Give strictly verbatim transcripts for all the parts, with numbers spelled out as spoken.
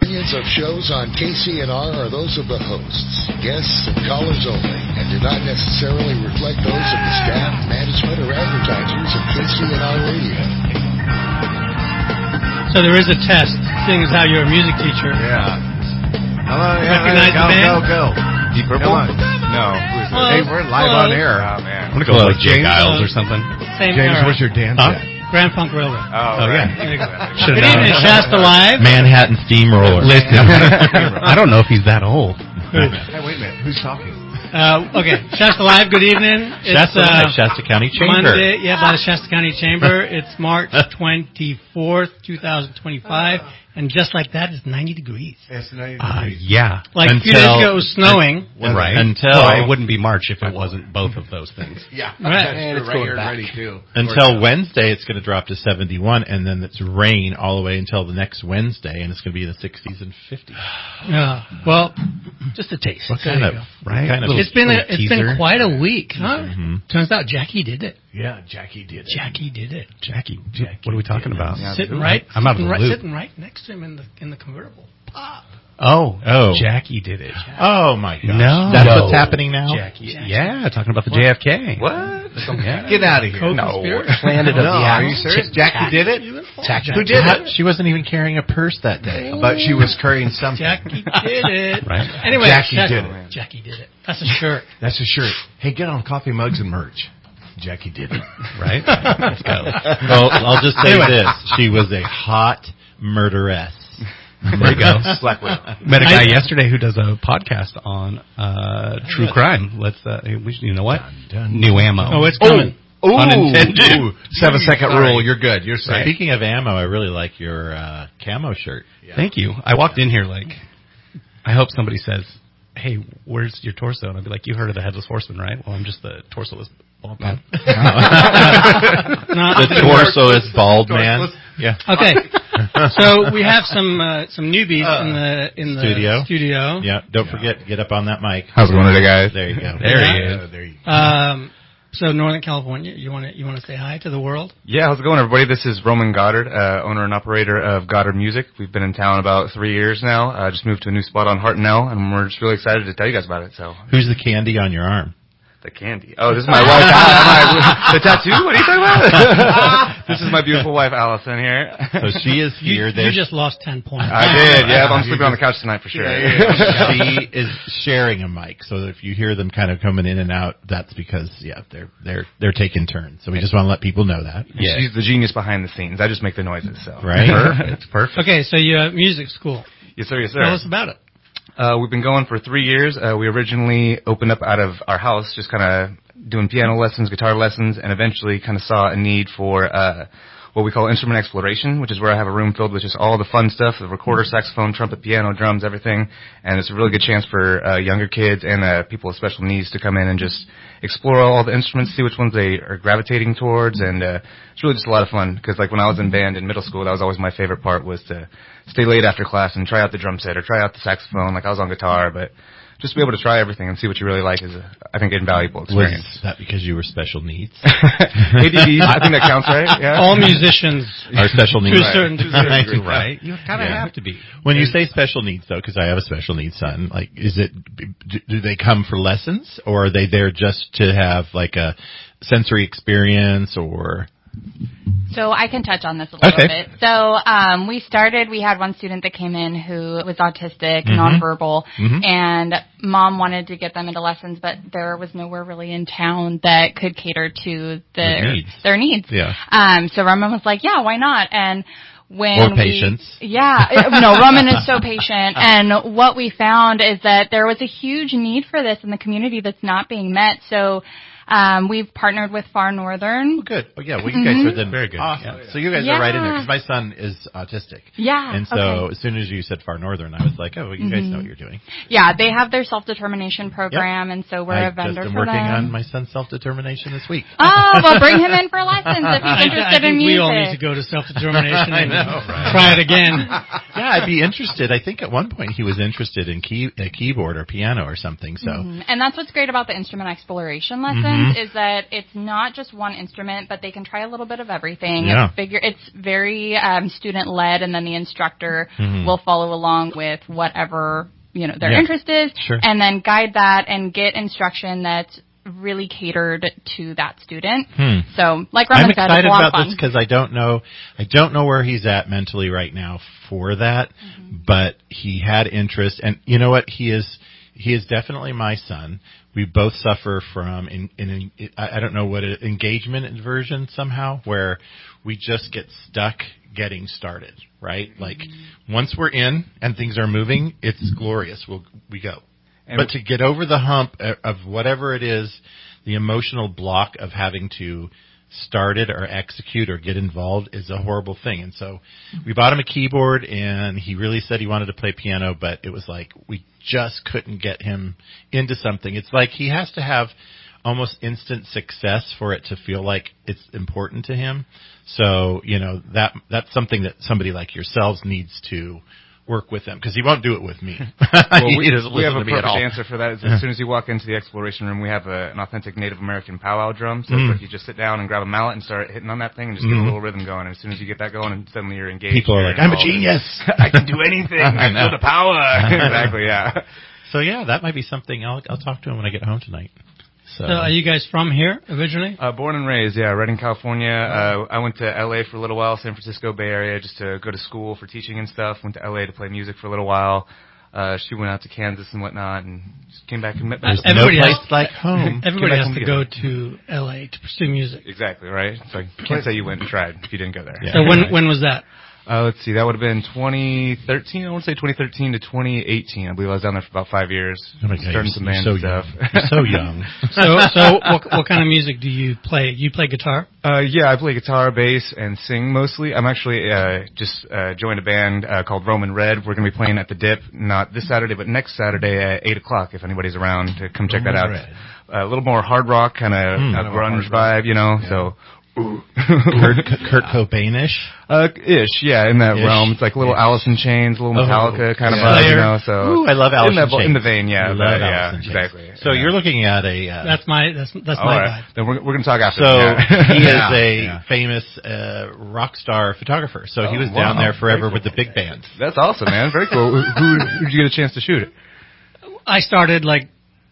Opinions of shows on K C N R are those of the hosts, guests, and callers only, and do not necessarily reflect those of the staff, management, or advertisers of K C N R Radio. So there is a test, seeing as how you're a music teacher. Yeah. Hello, yeah, Recognize go, the band? go, go, go. Deep Purple? No. Who's Hello. Hey, we're live Hello. on air. Oh, man. I'm going to go like James Giles or something. Same James, era. what's your dance Huh? at? Grand Funk Railroad. Oh, Oh, right. yeah. There you go. Should've Good known. evening, Shasta Live. Manhattan Steamroller. Listen, I don't know if he's that old. Hey, wait a minute. Who's talking? Uh, okay, Shasta Live, good evening. It's, Shasta uh, Live, Shasta County Chamber. Monday, yeah, by the Shasta County Chamber. It's March twenty-fourth, twenty twenty-five, and just like that, it's ninety degrees. Yes, no, Uh, yeah. Like a few days ago, it was snowing. Right. Until well, it wouldn't be March if it wasn't both of those things. yeah. Right. And it's right here ready, too. Until Wednesday, it's going to drop to seventy-one, and then it's rain all the way until the next Wednesday, and it's going to be in the sixties and fifties. Yeah. Well, Just a taste. What kind of, right? Kind of it's been a, it's teaser. been quite a week, huh? Mhm. Turns out Jackie did it. Yeah, Jackie did it. Jackie did it. Jackie. What are we talking about? Yeah. Sitting right, I'm out of sitting the right, loop. sitting right next to him in the in the convertible. Pop. Oh, Oh. Jackie did it. Oh, my gosh. No. That's No. what's happening now? Jackie. Jackie. Yeah, talking about the J F K. What? Yeah. Get out of here. Co-conspirator? Planet No, are you serious? Jackie did it? Jackie. Who did it? She wasn't even carrying a purse that day. But she was carrying something. Jackie did it. Right. Anyway, Jackie Jack- did it. Jackie did it. That's a shirt. That's a shirt. Hey, get on coffee mugs and merch. Jackie did it. Right? Let's go. Well, I'll just say Anyway. this. She was a hot murderess. There you go. Black Widow. Met a guy I- yesterday who does a podcast on uh, true crime. Let's, uh, we should, you know what? dun. New ammo. Oh, it's coming. Ooh, Unintended. ooh. Seven second Sorry. rule. You're good. You're safe. Speaking of ammo, I really like your uh, camo shirt. Thank you. I walked in here like, I hope somebody says, hey, where's your torso? And I'd be like, you heard of the Headless Horseman, right? Well, I'm just the torso-less bald man. No, The torso is bald man. Yeah. Okay. So we have some uh, some newbies in the in the Studio. studio. Yeah. Don't forget, get up on that mic. How's it going today, guys? There you go. There Yeah. he is. Uh, there you go. Um, so Northern California, you want to you want to say hi to the world? Yeah, how's it going, everybody? This is Roman Goddard, uh, owner and operator of Goddard Music. We've been in town about three years now. I uh, just moved to a new spot on Hartnell, and we're just really excited to tell you guys about it. So, Who's the candy on your arm? the candy. Oh, this is my wife. Al- the tattoo? What are you talking about? This is my beautiful wife, Allison, here. So she is You, here. you There. just lost ten points. I did, yeah. I'm sleeping on the couch tonight for sure. She is sharing a mic, so if you hear them kind of coming in and out, that's because yeah, they're they're they're taking turns. So we just want to let people know that. Yeah. She's the genius behind the scenes. I just make the noises, so. Right? Perfect. Perfect. Okay, so you have music school. Yes, sir, yes, Tell sir. us about it. Uh, we've been going for three years. Uh, we originally opened up out of our house, just kind of doing piano lessons, guitar lessons, and eventually kind of saw a need for uh, what we call instrument exploration, which is where I have a room filled with just all the fun stuff, the recorder, saxophone, trumpet, piano, drums, everything. And it's a really good chance for uh, younger kids and uh, people with special needs to come in and just explore all the instruments, see which ones they are gravitating towards, and uh, it's really just a lot of fun. Because like when I was in band in middle school, that was always my favorite part, was to stay late after class and try out the drum set or try out the saxophone. Like I was on guitar, but just to be able to try everything and see what you really like is, a, I think, an invaluable experience. Was that because you were special needs? A D D, I think that counts, right? Yeah. All musicians Are special needs? to a certain to a certain Right. degree. Right? You kind of Yeah. have to be. When you say special needs, though, because I have a special needs son, like, is it? Do, do they come for lessons, or are they there just to have like a sensory experience, or? So I can touch on this a little Okay. bit. So um, we started, we had one student that came in who was autistic, Mhm. nonverbal, Mhm. and mom wanted to get them into lessons, but there was nowhere really in town that could cater to their, Their needs. Their needs. Yeah. Um, so Roman was like, yeah, why not? And when Or we- patience. yeah. No, Roman is so patient. And what we found is that there was a huge need for this in the community that's not being met. So Um, we've partnered with Far Northern. Oh, good. Oh, yeah. Well, you guys Mhm. are then Very good. Awesome. Yeah. So you guys Yeah. are right in there because my son is autistic. Yeah. And so okay. as soon as you said Far Northern, I was like, oh, well, you guys Mhm. know what you're doing. Yeah, they have their self-determination program, and so we're I a vendor just am for working them. on my son's self-determination this week. Oh, well, bring him in for lessons if I, he's th- I interested think in music. we all need to go to self-determination I and know, right? try it again. Yeah, I'd be interested. I think at one point he was interested in key, a keyboard or piano or something. So Mhm. And that's what's great about the instrument exploration lessons lessons is that it's not just one instrument, but they can try a little bit of everything. Yeah. It's, figure, it's very um, student-led, and then the instructor Mhm. will follow along with whatever you know their Yeah. interest is, Sure. and then guide that and get instruction that's really catered to that student. Hmm. So, like Roman I'm said, excited it's a lot of about fun. this because I don't know, I don't know where he's at mentally right now for that, Mm-hmm. but he had interest, and you know what? He is, he is definitely my son. We both suffer from, in, in, in I don't know what it, engagement inversion somehow, where we just get stuck getting started, right? Mm-hmm. Like once we're in and things are moving, it's glorious. We'll, we go. And But to get over the hump of whatever it is, the emotional block of having to start it or execute or get involved is a horrible thing. And so we bought him a keyboard, and he really said he wanted to play piano, but it was like we just couldn't get him into something. It's like he has to have almost instant success for it to feel like it's important to him. So, you know, that that's something that somebody like yourselves needs to work with them, because he won't do it with me. Well, we, He doesn't we have listen a to me at perfect all. answer for that. Is as soon as you walk into the exploration room, we have a, an authentic Native American powwow drum. So Mm. it's like you just sit down and grab a mallet and start hitting on that thing and just get Mm. a little rhythm going. And as soon as you get that going, and suddenly you're engaged. People are you're like, I'm a involved. genius. I can do anything. I I know. feel the power. Exactly, yeah. So yeah, that might be something. I'll I'll talk to him when I get home tonight. So, So are you guys from here originally? Uh, born and raised, yeah, Redding, California. Uh, I went to L A for a little while, San Francisco Bay Area, just to go to school for teaching and stuff. Went to L A to play music for a little while. Uh, she went out to Kansas and whatnot, and just came back and met. There's met- no Everybody place has- like home. Everybody back has home to together. go to L A to pursue music. Exactly, right? So you can't say you went and tried if you didn't go there. Yeah. So when when was that? Uh, let's see, that would have been twenty thirteen. I want to say twenty thirteen to twenty eighteen. I believe I was down there for about five years, Oh my God, starting you're- some you're band so stuff. young. You're so young. So so what what kind of music do you play? You play guitar? Uh, yeah, I play guitar, bass, and sing mostly. I'm actually uh, just uh, joined a band uh, called Roman Red. We're going to be playing at the Dip, not this Saturday, but next Saturday at eight o'clock. If anybody's around, to come check that out. Roman Uh, a little more hard rock, kind of Hmm. uh, grunge vibe, you know. So. Kurt, Kurt Cobain-ish. Uh, ish, yeah, in that Ish. realm. It's like a little Ish. Alice in Chains, a little Metallica kind of yeah. vibe, you Slayer. know. So Ooh, I love Alice in, that, in Chains. in the vein, yeah, I but, love yeah, Alice in Chains. exactly. So yeah. you're looking at a. Uh, That's my that's that's All my right. vibe. Then we're we're gonna talk after. So yeah. he is Yeah, a yeah. famous uh, rock star photographer. So he Oh, was wow. down there forever Very with the big band. That's awesome, man. Very cool. Who, who did you get a chance to shoot it? I started like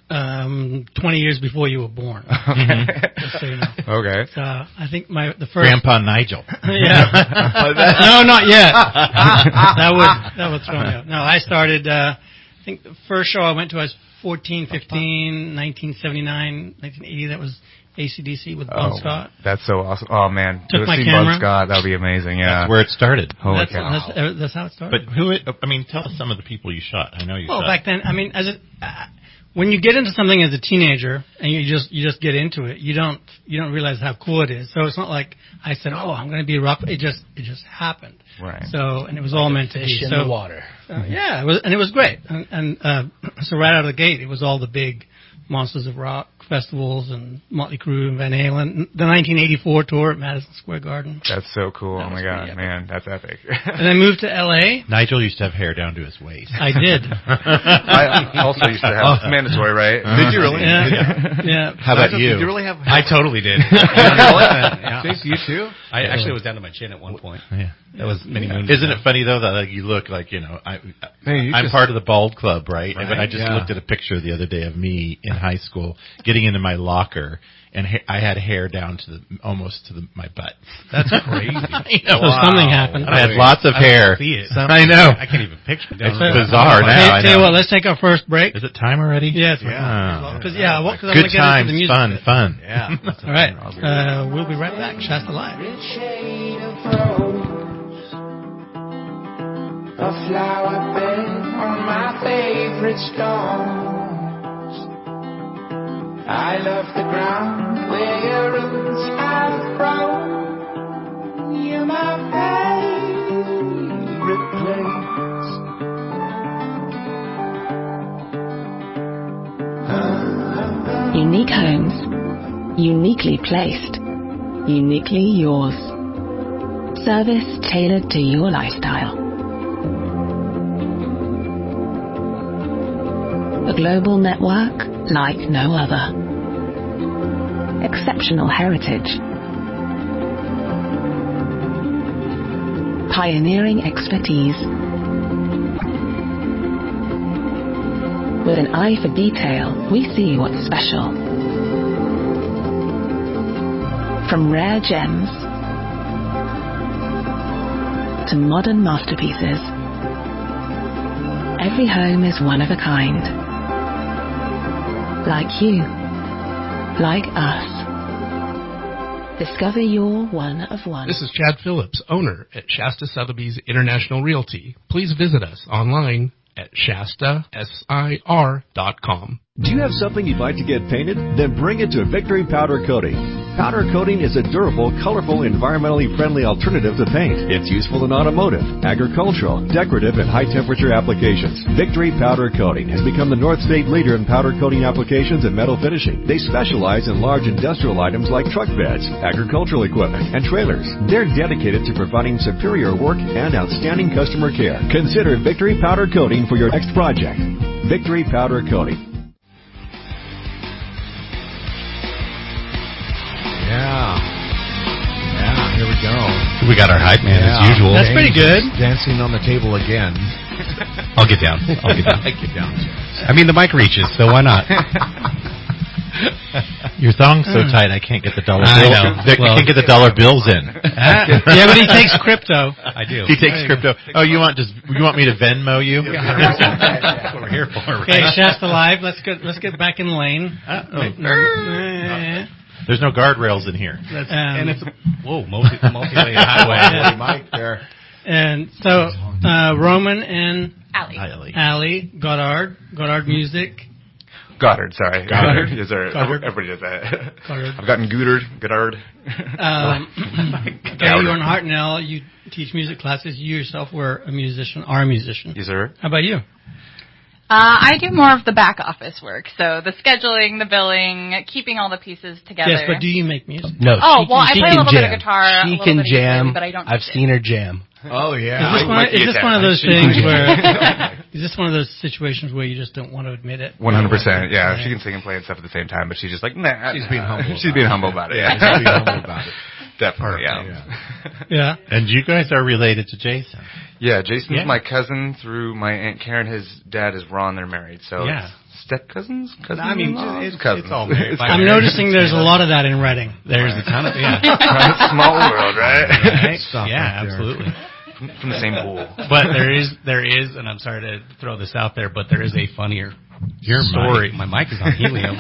um twenty years before you were born. Just so you know. Okay. So I think my the first Grandpa Nigel. yeah. no, not yet. that would that would throw me out. No, I started. Uh, I think the first show I went to I was fourteen, fifteen, nineteen seventy-nine, nineteen eighty. That was A C D C with Bon Oh, Scott. that's so awesome. Oh man, Took to my see camera. Bon Scott, that would be amazing. Yeah. That's where it started. Holy That's, cow. that's uh, that's how it started. But who? It, I mean, tell us some of the people you shot. I know you Well, shot. back then, I mean, as a, uh, when you get into something as a teenager and you just you just get into it, you don't you don't realize how cool it is. So it's not like I said, "Oh, I'm going to be a rock." It just it just happened. Right. So and it was all meant to Fish be. in so the water. uh, yeah, it was, and it was great. And, and uh, so right out of the gate, it was all the big Monsters of Rock festivals and Motley Crue and Van Halen. The nineteen eighty-four tour at Madison Square Garden. That's so cool. That Oh was my god, pretty epic. man, that's epic. And I moved to L A. Nigel used to have hair down to his waist. I did. I also used to have it's mandatory, right? Did you really? Yeah. Yeah. How about Nigel, you? Did you really have? I totally did. yeah. Jason, you too? I actually was down to my chin at one point. Yeah. That was many moons Isn't ago. it funny though that like you look like you know I Hey, you I'm just- part of the bald club, right? Right, But I just yeah. looked at a picture the other day of me in high school getting into my locker, and ha- I had hair down to the almost to the, my butt. That's crazy. I know. So something happened. I had lots of I don't hair. see it. I know. I can't even picture it. It's Don't- bizarre now. Tell, I tell you know. what, let's take our first break. Is it time already? Yeah, it's Yeah. Because yeah, well, cause I Good want to get times, into the music. fun, fun. Yeah. All right, uh, we'll be right back. Shasta Live. Shade of rose, a flower bed on my favorite stones. I love the ground where your roots have grown. You're my favorite place. Unique homes, uniquely placed, uniquely yours. Service tailored to your lifestyle. A global network like no other. exceptional heritage. Pioneering expertise. With an eye for detail, we see what's special. From rare gems to modern masterpieces, every home is one of a kind. Like you, like us. Discover your one of one. This is Chad Phillips, owner at Shasta Sotheby's International Realty. Please visit us online at Shasta Sir dot com. Do you have something you'd like to get painted? Then bring it to Victory Powder Coating. Powder coating is a durable, colorful, environmentally friendly alternative to paint. It's useful in automotive, agricultural, decorative, and high-temperature applications. Victory Powder Coating has become the North State leader in powder coating applications and metal finishing. They specialize in large industrial items like truck beds, agricultural equipment, and trailers. They're dedicated to providing superior work and outstanding customer care. Consider Victory Powder Coating for your next project. Victory Powder Coating. Yeah. Yeah, here we go. We got our hype man Yeah. as usual. That's pretty good. Dancing on the table again. I'll get down. I'll get down. Get down. I mean, the mic reaches, so why not? Your thong's so tight, I can't get the dollar I bill. know. I Well- can't get the dollar bills in. Yeah, but he takes crypto. I do. He takes crypto. Oh, you want just you want me to Venmo you? That's what we're here for. Okay, Right? Shasta Live. Let's get let's get back in the lane. Uh, There's no guardrails in here. um, And it's a, whoa, multi multi-lane highway. Mike there. and so uh, Roman and Allie. Allie. Allie Goddard, Goddard Music. Goddard, sorry. Goddard. Yes, sir. Goddard. Everybody does that. Goddard. I've gotten Goddard, Goddard. Um, okay, you're in Hartnell. You teach music classes. You yourself were a musician, are a musician. Yes, sir. How about you? Uh, I do more of the back office work, so the scheduling, the billing, keeping all the pieces together. Yes, but do you make music? No, Oh, she, well, I she play a can little bit jam. of guitar, a She little can bit of jam. ukulele, but I don't I've teach seen it. her jam. Oh, yeah. Is this, one, might be is this a one of talent. those things where is this one of those situations where you just don't want to admit it? One hundred percent. Yeah, she can sing and play and stuff at the same time, but she's just like, nah. She's being humble She's about being it. humble about it. Yeah, Yeah, she's being humble about it. Definitely. Yeah. Yeah. Yeah. And you guys are related to Jason. Yeah, Jason's Yeah. my cousin through my Aunt Karen. His dad is Ron. They're married, so Yeah. it's step cousins. Cousins. I mean, it's, it's- cousins. it's all married. I'm noticing there's a lot of that in Reading. There's a ton of, yeah. Small world, right? Right? Stop Yeah, right there. absolutely. from, from the same pool. But there is, there is, and I'm sorry to throw this out there, but there is a funnier Your story. mic. My mic is on helium.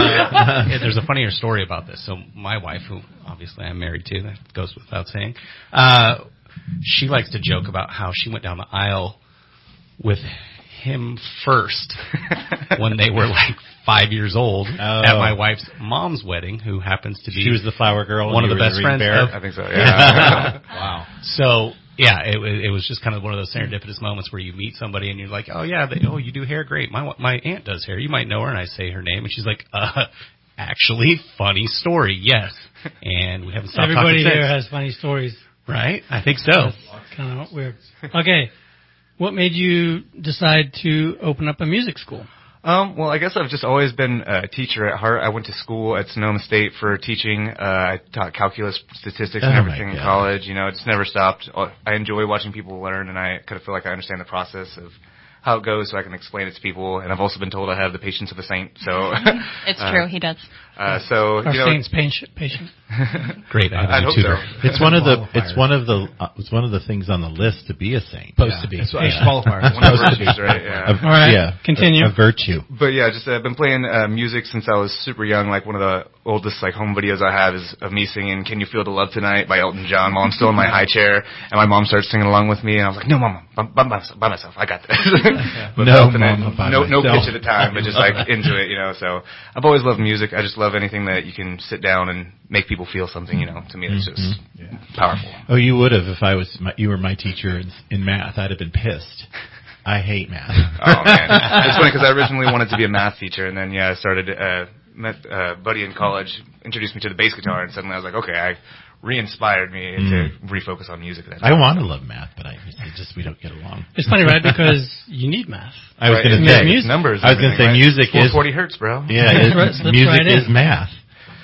uh, yeah, there's a funnier story about this. So my wife, who obviously I'm married to, that goes without saying, uh, she likes to joke about how she went down the aisle with him first when they were like five years old Oh. at my wife's mom's wedding, who happens to be She was the flower girl. one and of you the were best ring friends bearer? of I think so. Yeah. wow. So yeah, it, wa- it was just kind of one of those serendipitous moments where you meet somebody and you're like, oh yeah, they, oh you do hair, great. My my aunt does hair. You might know her, and I say her name, and she's like, uh, actually, funny story, yes. And we haven't stopped Everybody talking here since. has funny stories. Right? I think so. That's kind of weird. Okay, what made you decide to open up a music school? Um, well, I guess I've just always been a teacher at heart. I went to school at Sonoma State for teaching. Uh, I taught calculus, statistics, and Oh, everything my in God. college. You know, it just never stopped. I enjoy watching people learn, and I kind of feel like I understand the process of how it goes, so I can explain it to people. And I've also been told I have the patience of a saint. So It's uh, true, he does. Uh, so Our you know, saints patient. patient. Great. I have a I new hope tutor. so. It's one of the. Qualifiers. It's one of the. Uh, it's one of the things on the list to be a saint. Supposed to be. That's what Yeah. qualifiers. One of the virtues, right? Yeah. A- All right, Yeah. continue. A, a virtue. But yeah, just uh, I've been playing uh, music since I was super young. Like one of the oldest like home videos I have is of me singing "Can You Feel the Love Tonight" by Elton John while I'm still in my high chair, and my mom starts singing along with me, and I was like, "No, mama, by, by, myself, by myself, I got this." But No, belting it, mama, by no, no myself. pitch at a time, but just like into it, you know. So I've always loved music. I just love anything that you can sit down and make people feel something. You know, to me, it's just powerful. Oh, you would have if I was. My, you were my teacher in, in math. I'd have been pissed. I hate math. Oh man, it's funny because I originally wanted to be a math teacher, and then yeah, I started. Uh, met a buddy in college, introduced me to the bass guitar, and suddenly I was like, okay, I re-inspired me Mm. to refocus on music. Then I want to love math, but I just, it just we don't get along. It's funny, right? Because you need math. I was Right, going it's to say music. numbers. I was going to say right? music four is forty hertz, bro. yeah, is, Let's- let's music try it is in. math.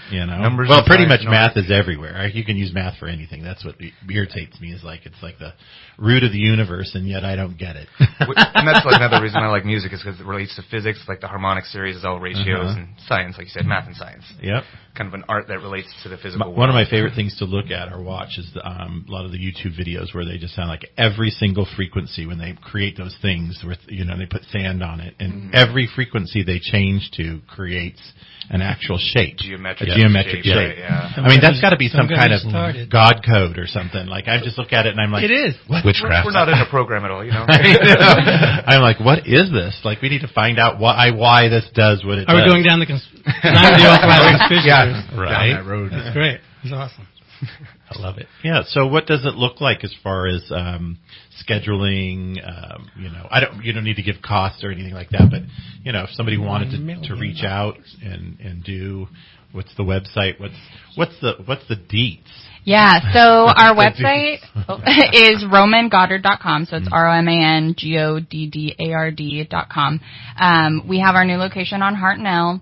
You know, Numbers well, and pretty science much math numbers. is everywhere. You can use math for anything. That's what irritates me. Is like it's like the root of the universe, and yet I don't get it. And that's like another reason I like music is because it relates to physics. Like the harmonic series is all ratios, Uh-huh. and science, like you said, math and science. Yep. Kind of an art that relates to the physical world. One of my favorite things to look at or watch is the, um, a lot of the YouTube videos where they just sound like every single frequency when they create those things with, you know, they put sand on it, and Mm-hmm. every frequency they change to creates an actual shape. Geometric a geometric shape, shape. right, yeah. I mean, that's got to be some Don't kind get of me started. God code or something. Like, I just look at it and I'm like, It is. What? Witchcraft. We're not in a program at all, you know. I'm like, what is this? Like, we need to find out why why this does what it Are does. we going down the cons- down the authorized conspiracy? Yeah. Right. Down that road. It's great. It's awesome. I love it. Yeah. So, what does it look like as far as um, scheduling? Um, you know, I don't. You don't need to give costs or anything like that. But you know, if somebody wanted to, to reach out and and do, what's the website? What's what's the what's the deets? Yeah, so our website is roman goddard dot com, so it's R O M A N G O D D A R D dot com. Um, we have our new location on Hartnell,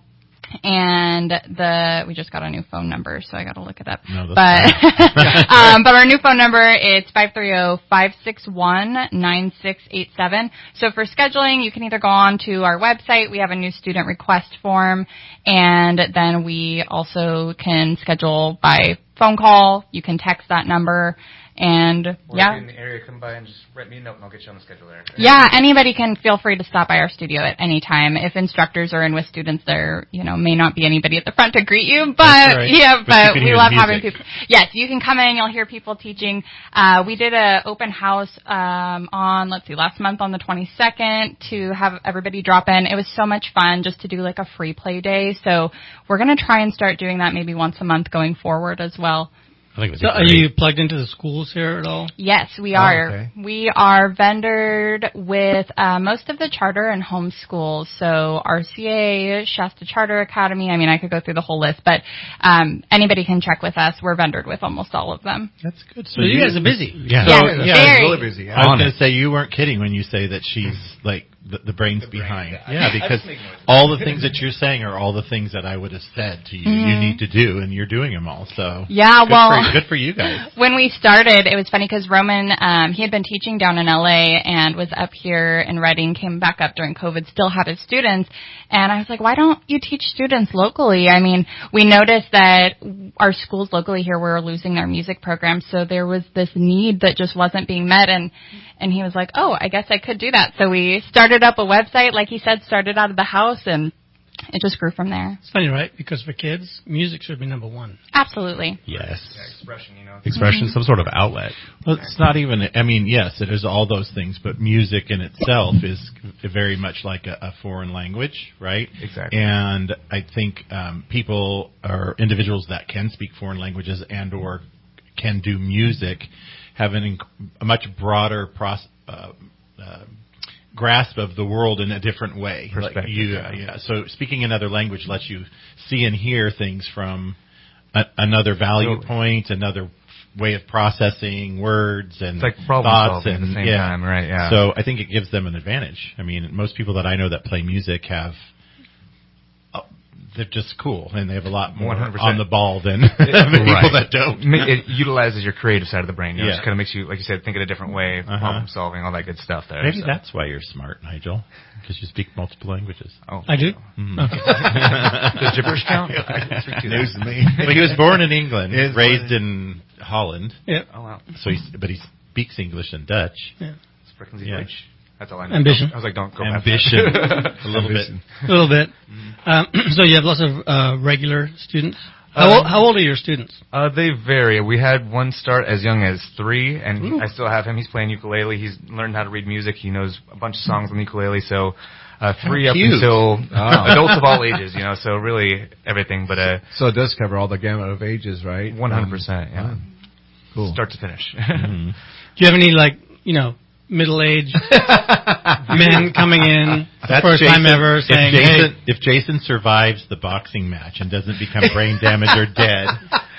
and the we just got a new phone number, so I got to look it up. No, that's but um, but our new phone number is five three zero, five six one, nine six eight seven. So for scheduling, you can either go on to our website. We have a new student request form, and then we also can schedule by phone call. You can text that number, and Or yeah. if you're in the area, come by and just write me a note and I'll get you on the schedule there. Yeah, anybody can feel free to stop by our studio at any time. If instructors are in with students, there, you know, may not be anybody at the front to greet you, but right. yeah, But but, you can we hear love the having music. people. Yes, you can come in, you'll hear people teaching. Uh, we did a open house, um, on, let's see, last month on the twenty-second to have everybody drop in. It was so much fun just to do like a free play day. So we're going to try and start doing that maybe once a month going forward as well. I think it would So be are great. you plugged into the schools here at all? Yes, we Oh, are. okay. We are vendored with uh, most of the charter and home schools. So R C A, Shasta Charter Academy. I mean, I could go through the whole list, but um, anybody can check with us. We're vendored with almost all of them. That's good. So you guys are busy. Yeah. Yeah, So, very. yeah, really busy. I was On going it. to say you weren't kidding when you say that she's like the, the brains The brain, behind. yeah. Yeah, I because just make noises. all the things that you're saying are all the things that I would have said to you. Mhm. You need to do, and you're doing them all. So Yeah, good well, for, good for you guys. when we started, it was funny because Roman, um, he had been teaching down in L A and was up here in Reading, came back up during COVID, still had his students. And I was like, why don't you teach students locally? I mean, we noticed that our schools locally here were losing their music programs, so there was this need that just wasn't being met. And, and he was like, oh, I guess I could do that. So we started up a website, like he said, started out of the house, and it just grew from there. It's funny, right? Because for kids, music should be number one. Absolutely. Yes. Yeah, expression, you know. Expression, some sort of outlet. Well, it's not even. I mean, yes, it is all those things, but music in itself is very much like a, a foreign language, right? Exactly. And I think um, people or individuals that can speak foreign languages and or can do music have an inc- a much broader pros, uh, uh, grasp of the world in a different way. Perspective, Like you, yeah. uh, yeah. So speaking another language lets you see and hear things from a, another value Totally. point, another way of processing words and It's like problem thoughts solving and at the same yeah. time, right? Yeah. So I think it gives them an advantage. I mean, most people that I know that play music have. They're just cool, and they have a lot more one hundred percent on the ball than the people Right. that don't. Ma- It utilizes your creative side of the brain. You know, Yeah. It just kind of makes you, like you said, think in a different way, Uh-huh. problem solving, all that good stuff there. Maybe so. that's why you're smart, Nigel, because you speak multiple languages. Oh, I do? Mhm. Okay. Does gibberish count? I can speak to that. News to me. Well, he was born in England, He is raised born in Holland, Yeah. Oh, wow. so he's but he speaks English and Dutch. Yeah. Sprechen Sie Yeah. Deutsch? That's all I know. Ambition. I was like, don't go Ambition, past that. a little bit. A little bit. Um, so you have lots of uh, regular students. How, Um, old, how old are your students? Uh, they vary. We had one start as young as three, and Ooh. I still have him. He's playing ukulele. He's learned how to read music. He knows a bunch of songs on the ukulele. So uh, three How up cute. until Oh. adults of all ages, you know. So really everything, but uh, So it does cover all the gamut of ages, right? one hundred percent, yeah, Wow. Cool. start to finish. Mhm. Do you have any, like, you know, middle-aged men coming in That's first Jason, time ever saying, if Jason, hey, if Jason survives the boxing match and doesn't become brain damaged or dead,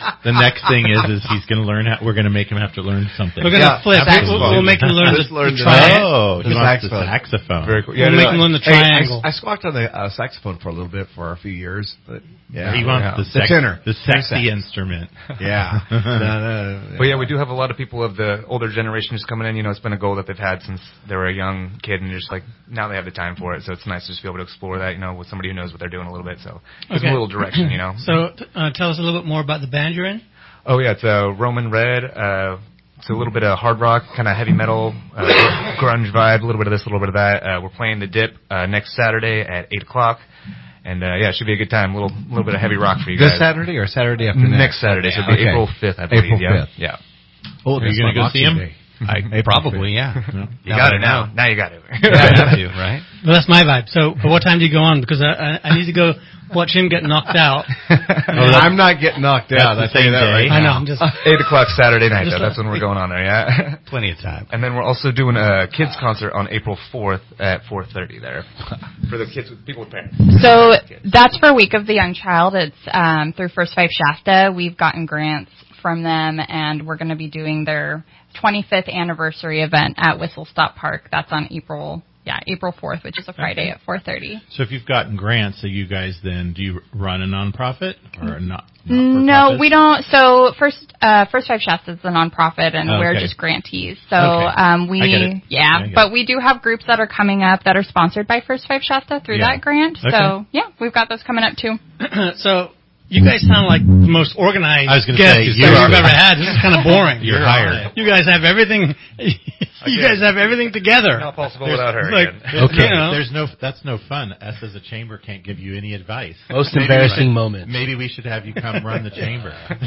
The next thing is, is he's going to learn how, we're going to make him have to learn something. We're going to Yeah, flip. saxophone. We'll, we'll make him learn the, Just learn the the- triangle. Oh, he The wants the saxophone. saxophone. Very cool. We'll make him learn the Hey, I, triangle. I squawked on the uh, saxophone for a little bit for a few years, but yeah, He wants yeah. the, sex, tenor, the sexy Sax. instrument. Yeah. no, no, But yeah, we do have a lot of people of the older generation just coming in. You know, it's been a goal that they've had since they were a young kid, and just like now they have the time for it. So it's nice to just be able to explore that, you know, with somebody who knows what they're doing a little bit. So gives them a little direction, you know. So uh, tell us a little bit more about the band you're in. Oh yeah, it's uh, Roman Red. Uh, it's a little bit of hard rock, kind of heavy metal, uh, grunge vibe. A little bit of this, a little bit of that. Uh, we're playing the Dip uh, next Saturday at eight o'clock. And, uh, yeah, it should be a good time. A little, little bit of heavy rock for you guys. This Saturday or Saturday after next? Next Saturday, so it'll be Okay. April fifth, I believe. April yeah. fifth. Yeah. Oh, Are you going to go see him? I, probably, yeah. You got it now. Now you got it. Yeah, I have to, right? Well, that's my vibe. So, but what time do you go on? Because I, I, I need to go watch him get knocked out. I'm not getting knocked out. I That's the tell you same that right day. I now. know. I'm just. Eight o'clock Saturday night, Just though. That's when we're going on there, yeah. Plenty of time. And then we're also doing a kids concert on April fourth at four thirty there for the kids, with people with parents. So that's for Week of the Young Child. It's um, through First Five Shasta. We've gotten grants from them, and we're going to be doing their twenty-fifth anniversary event at Whistle Stop Park. That's on April, yeah, April fourth, which is a Friday at four thirty. So if you've gotten grants, so you guys then, do you run a nonprofit or not? No, we don't. So first, uh, First Five Shasta is a nonprofit, and Oh, we're okay. just grantees. So Okay. um, we, I get it. yeah, I get but it. we do have groups that are coming up that are sponsored by First Five Shasta through Yeah. that grant. Okay. So yeah, we've got those coming up too. So you guys sound like the most organized I was gonna guests say, you've you are- ever had. This is kind of boring. You're hired. You guys have everything. You guys have everything together. Not possible without her It's like, again. Okay. you know. There's no, that's no fun. Us as a chamber can't give you any advice. Most Maybe embarrassing we- moments. Maybe we should have you come run the chamber. If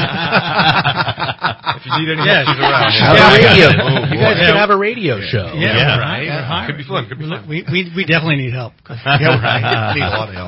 you need any Yes. help, she's around. Have Yeah. a radio. Oh, you guys boy. could have a radio show. Yeah, Yeah. right. Yeah. We're hired. Could be fun. Could be fun. We, we we definitely need help. Yeah, right. Need a lot of help.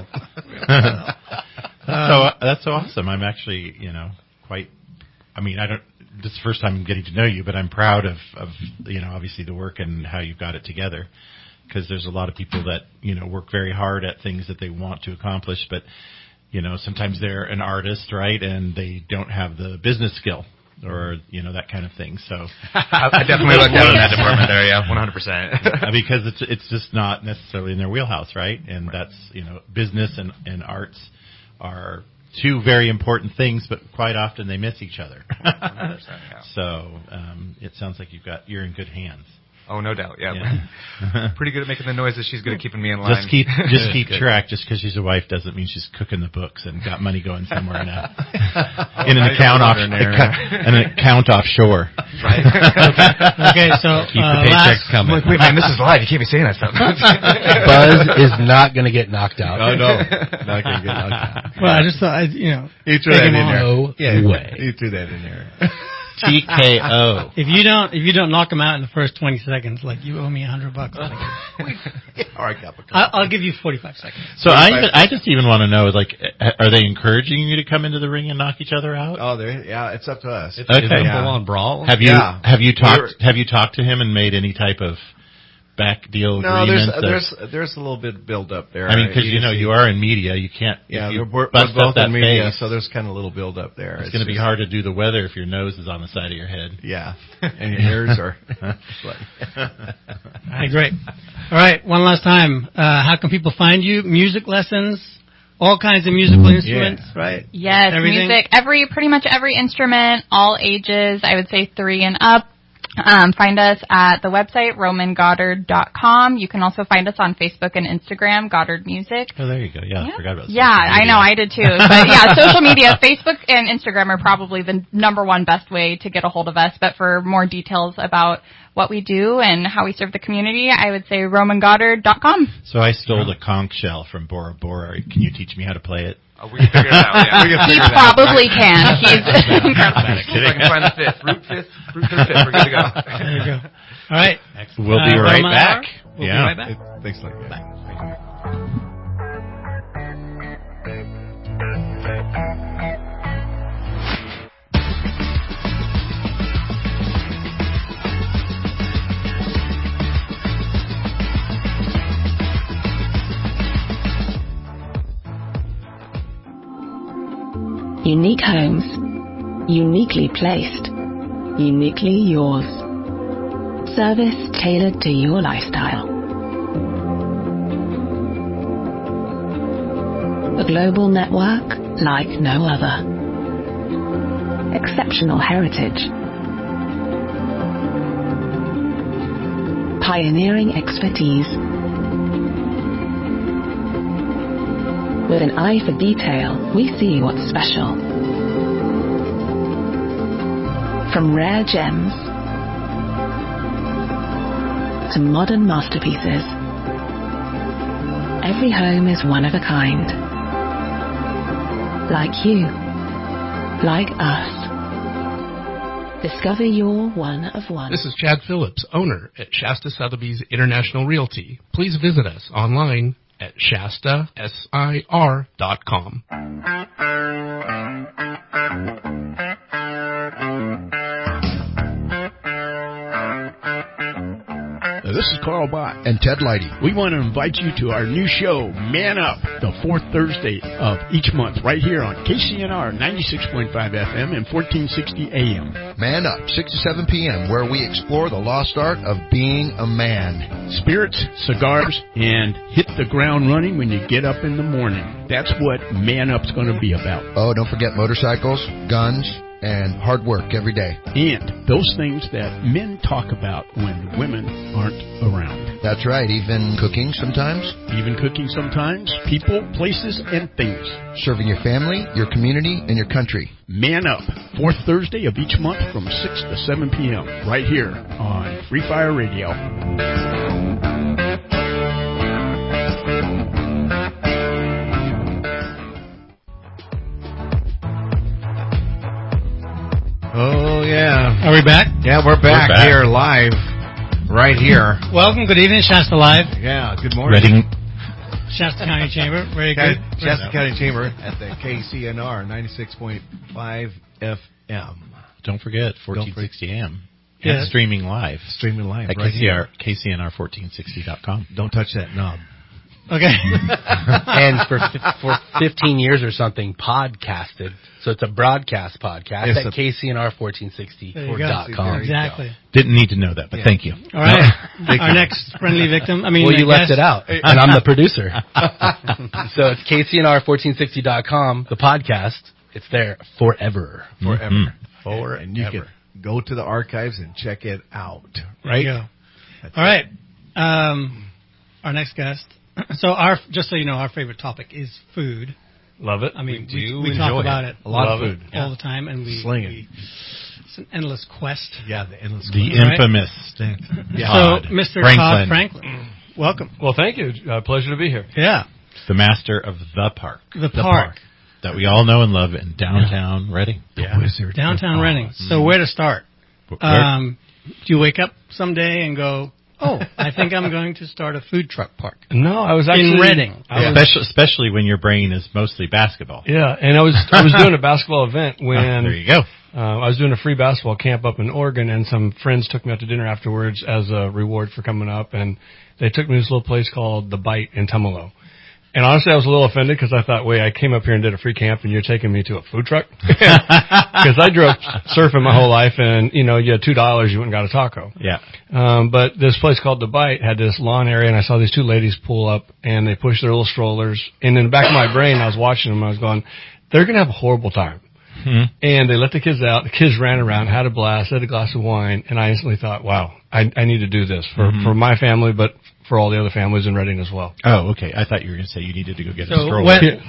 so uh, that's so awesome. I'm actually, you know, quite. I mean, I don't. This is the first time I'm getting to know you, but I'm proud of, of you know, obviously the work and how you've got it together. Because there's a lot of people that you know work very hard at things that they want to accomplish, but you know sometimes they're an artist, right, and they don't have the business skill or you know that kind of thing. So I, I definitely looked out in that department there, yeah, one hundred percent. because it's it's just not necessarily in their wheelhouse, right? And that's you know business and, and arts are two very important things, but quite often they miss each other. one hundred percent, yeah. So um, it sounds like you've got you're in good hands. Oh, no doubt, yeah. Yeah. Pretty good at making the noises. She's good at keeping me in line. Just keep just keep Good. track. Just because she's a wife doesn't mean she's cooking the books and got money going somewhere in, a, in an I account got off water in there. an account offshore. Right. Okay, so Keep uh, the paychecks last, coming. I'm like, wait, man, this is live. You can't be saying that stuff. Buzz is not going to get knocked out. Oh, no. Not going to get knocked out. well, I just thought I, you know, You threw take that him in on. there. No Yeah, way. you threw that in there. T K O. If you don't, if you don't knock him out in the first twenty seconds, like you owe me a hundred bucks. All right, Capital. I'll, I'll give you forty-five seconds. So I even, I just even want to know, like, are they encouraging you to come into the ring and knock each other out? Oh, there. Yeah, it's up to us. Okay. Is it a Yeah. full-on brawl? Have you Yeah. have you talked We're- have you talked to him and made any type of back deal No, there's agreement? there's there's a little bit build up there. I mean, because you know see- you are in media, you can't. Yeah, if you we're, we're bust both up that in media, face, so there's kind of a little build up there. it's going to be just- hard to do the weather if your nose is on the side of your head. Yeah, and your ears are. Hey, great. All right, one last time. Uh, how can people find you? Music lessons, all kinds of musical instruments, right? Yes, Everything? music, every pretty much every instrument, all ages. I would say three and up. Um, find us at the website roman goddard dot com. You can also find us on Facebook and Instagram, Goddard Music. Oh, there you go. Yeah, Yeah. I forgot about. Yeah, social I media. know, I did too. But yeah, social media, Facebook and Instagram are probably the number one best way to get a hold of us. But for more details about what we do and how we serve the community, I would say roman goddard dot com. So I stole the conch shell from Bora Bora. Can you teach me how to play it? Oh, we can figure it out, yeah. We can He figure it out. probably can. He's incredible. If I can find the fifth. Root fifth. Root third fifth. We're good to go. There you go. All right. We'll be Uh, right Roman back. R. We'll yeah. be right back. Thanks, like that. Unique homes, Uniquely placed. Uniquely yours. Service tailored to your lifestyle. A global network like no other. Exceptional heritage. Pioneering expertise. With an eye for detail, we see what's special. From rare gems to modern masterpieces, every home is one of a kind. Like you, like us. Discover your one of one. This is Chad Phillips, owner at Shasta Sotheby's International Realty. Please visit us online at Shasta S I R dot com. This is Carl Bott and Ted Leidy. We want to invite you to our new show, Man Up, the fourth Thursday of each month, right here on K C N R ninety-six point five F M and fourteen sixty A M. Man Up, six to seven p.m., where we explore the lost art of being a man. Spirits, cigars, and hit the ground running when you get up in the morning. That's what Man Up's going to be about. Oh, don't forget motorcycles, guns, and hard work every day. And those things that men talk about when women aren't around. That's right, even cooking sometimes. Even cooking sometimes. People, places, and things. Serving your family, your community, and your country. Man Up, fourth Thursday of each month from six to seven p.m. right here on Free Fire Radio. Oh, yeah. Are we back? Yeah, we're back, we're back. here live, right here. Welcome. Good evening, Shasta Live. Yeah, good morning. Reading. Shasta County Chamber. Very good. Shasta County Chamber at the K C N R ninety-six point five F M. Don't forget, fourteen sixty A M. Yeah. And streaming live. Streaming live. At right K C R, K C N R fourteen sixty dot com. Don't touch that knob. Okay. And for for fifteen years or something, podcasted. So it's a broadcast podcast It's at K C N R fourteen sixty dot com. Exactly. Didn't need to know that, but Yeah. thank you. All right. No, Our next friendly victim. I mean, Well, you I left guess- it out, and I'm the producer. So it's K C N R fourteen sixty dot com, the podcast. It's there forever. Forever. Mm-hmm. Forever. And you can go to the archives and check it out. There Right? you go. That's All right. Um, our next guest. So our, just so you know, our favorite topic is food. Love it. I mean, we, we, do we enjoy talk about it. it A lot Love of food. all Yeah. the time, and we, Slinging. we it's an endless quest. Yeah, the endless The quest. infamous Yeah. Todd So, Mister Franklin, Todd Franklin, welcome. Well, thank you. Uh, pleasure to be here. Yeah, the master of the park. the, park, That we all know and love in downtown Reading. The Wizard. downtown of Reading. Oz. So where to start? Where- Um, do you wake up someday and go, "Oh, I think I'm going to start a food truck park No, I was actually in Reading"? I was- Especially, especially when your brain is mostly basketball. Yeah, and I was I was doing a basketball event when Ah, there you go. Uh, I was doing a free basketball camp up in Oregon, and some friends took me out to dinner afterwards as a reward for coming up, and they took me to this little place called The Bite in Tumalo. And honestly, I was a little offended because I thought, wait, I came up here and did a free camp, and you're taking me to a food truck? Because I grew up surfing my whole life, and, you know, you had two dollars, you went and got a taco. Yeah. Um, but this place called The Bite had this lawn area, and I saw these two ladies pull up, and they pushed their little strollers. And in the back of my brain, I was watching them, I was going, they're going to have a horrible time. Hmm. And they let the kids out. The kids ran around, had a blast, had a glass of wine, and I instantly thought, wow, I, I need to do this for, Mhm. for my family, but for all the other families in Reading as well. Oh, okay. I thought you were going to say you needed to go get So a stroller. when-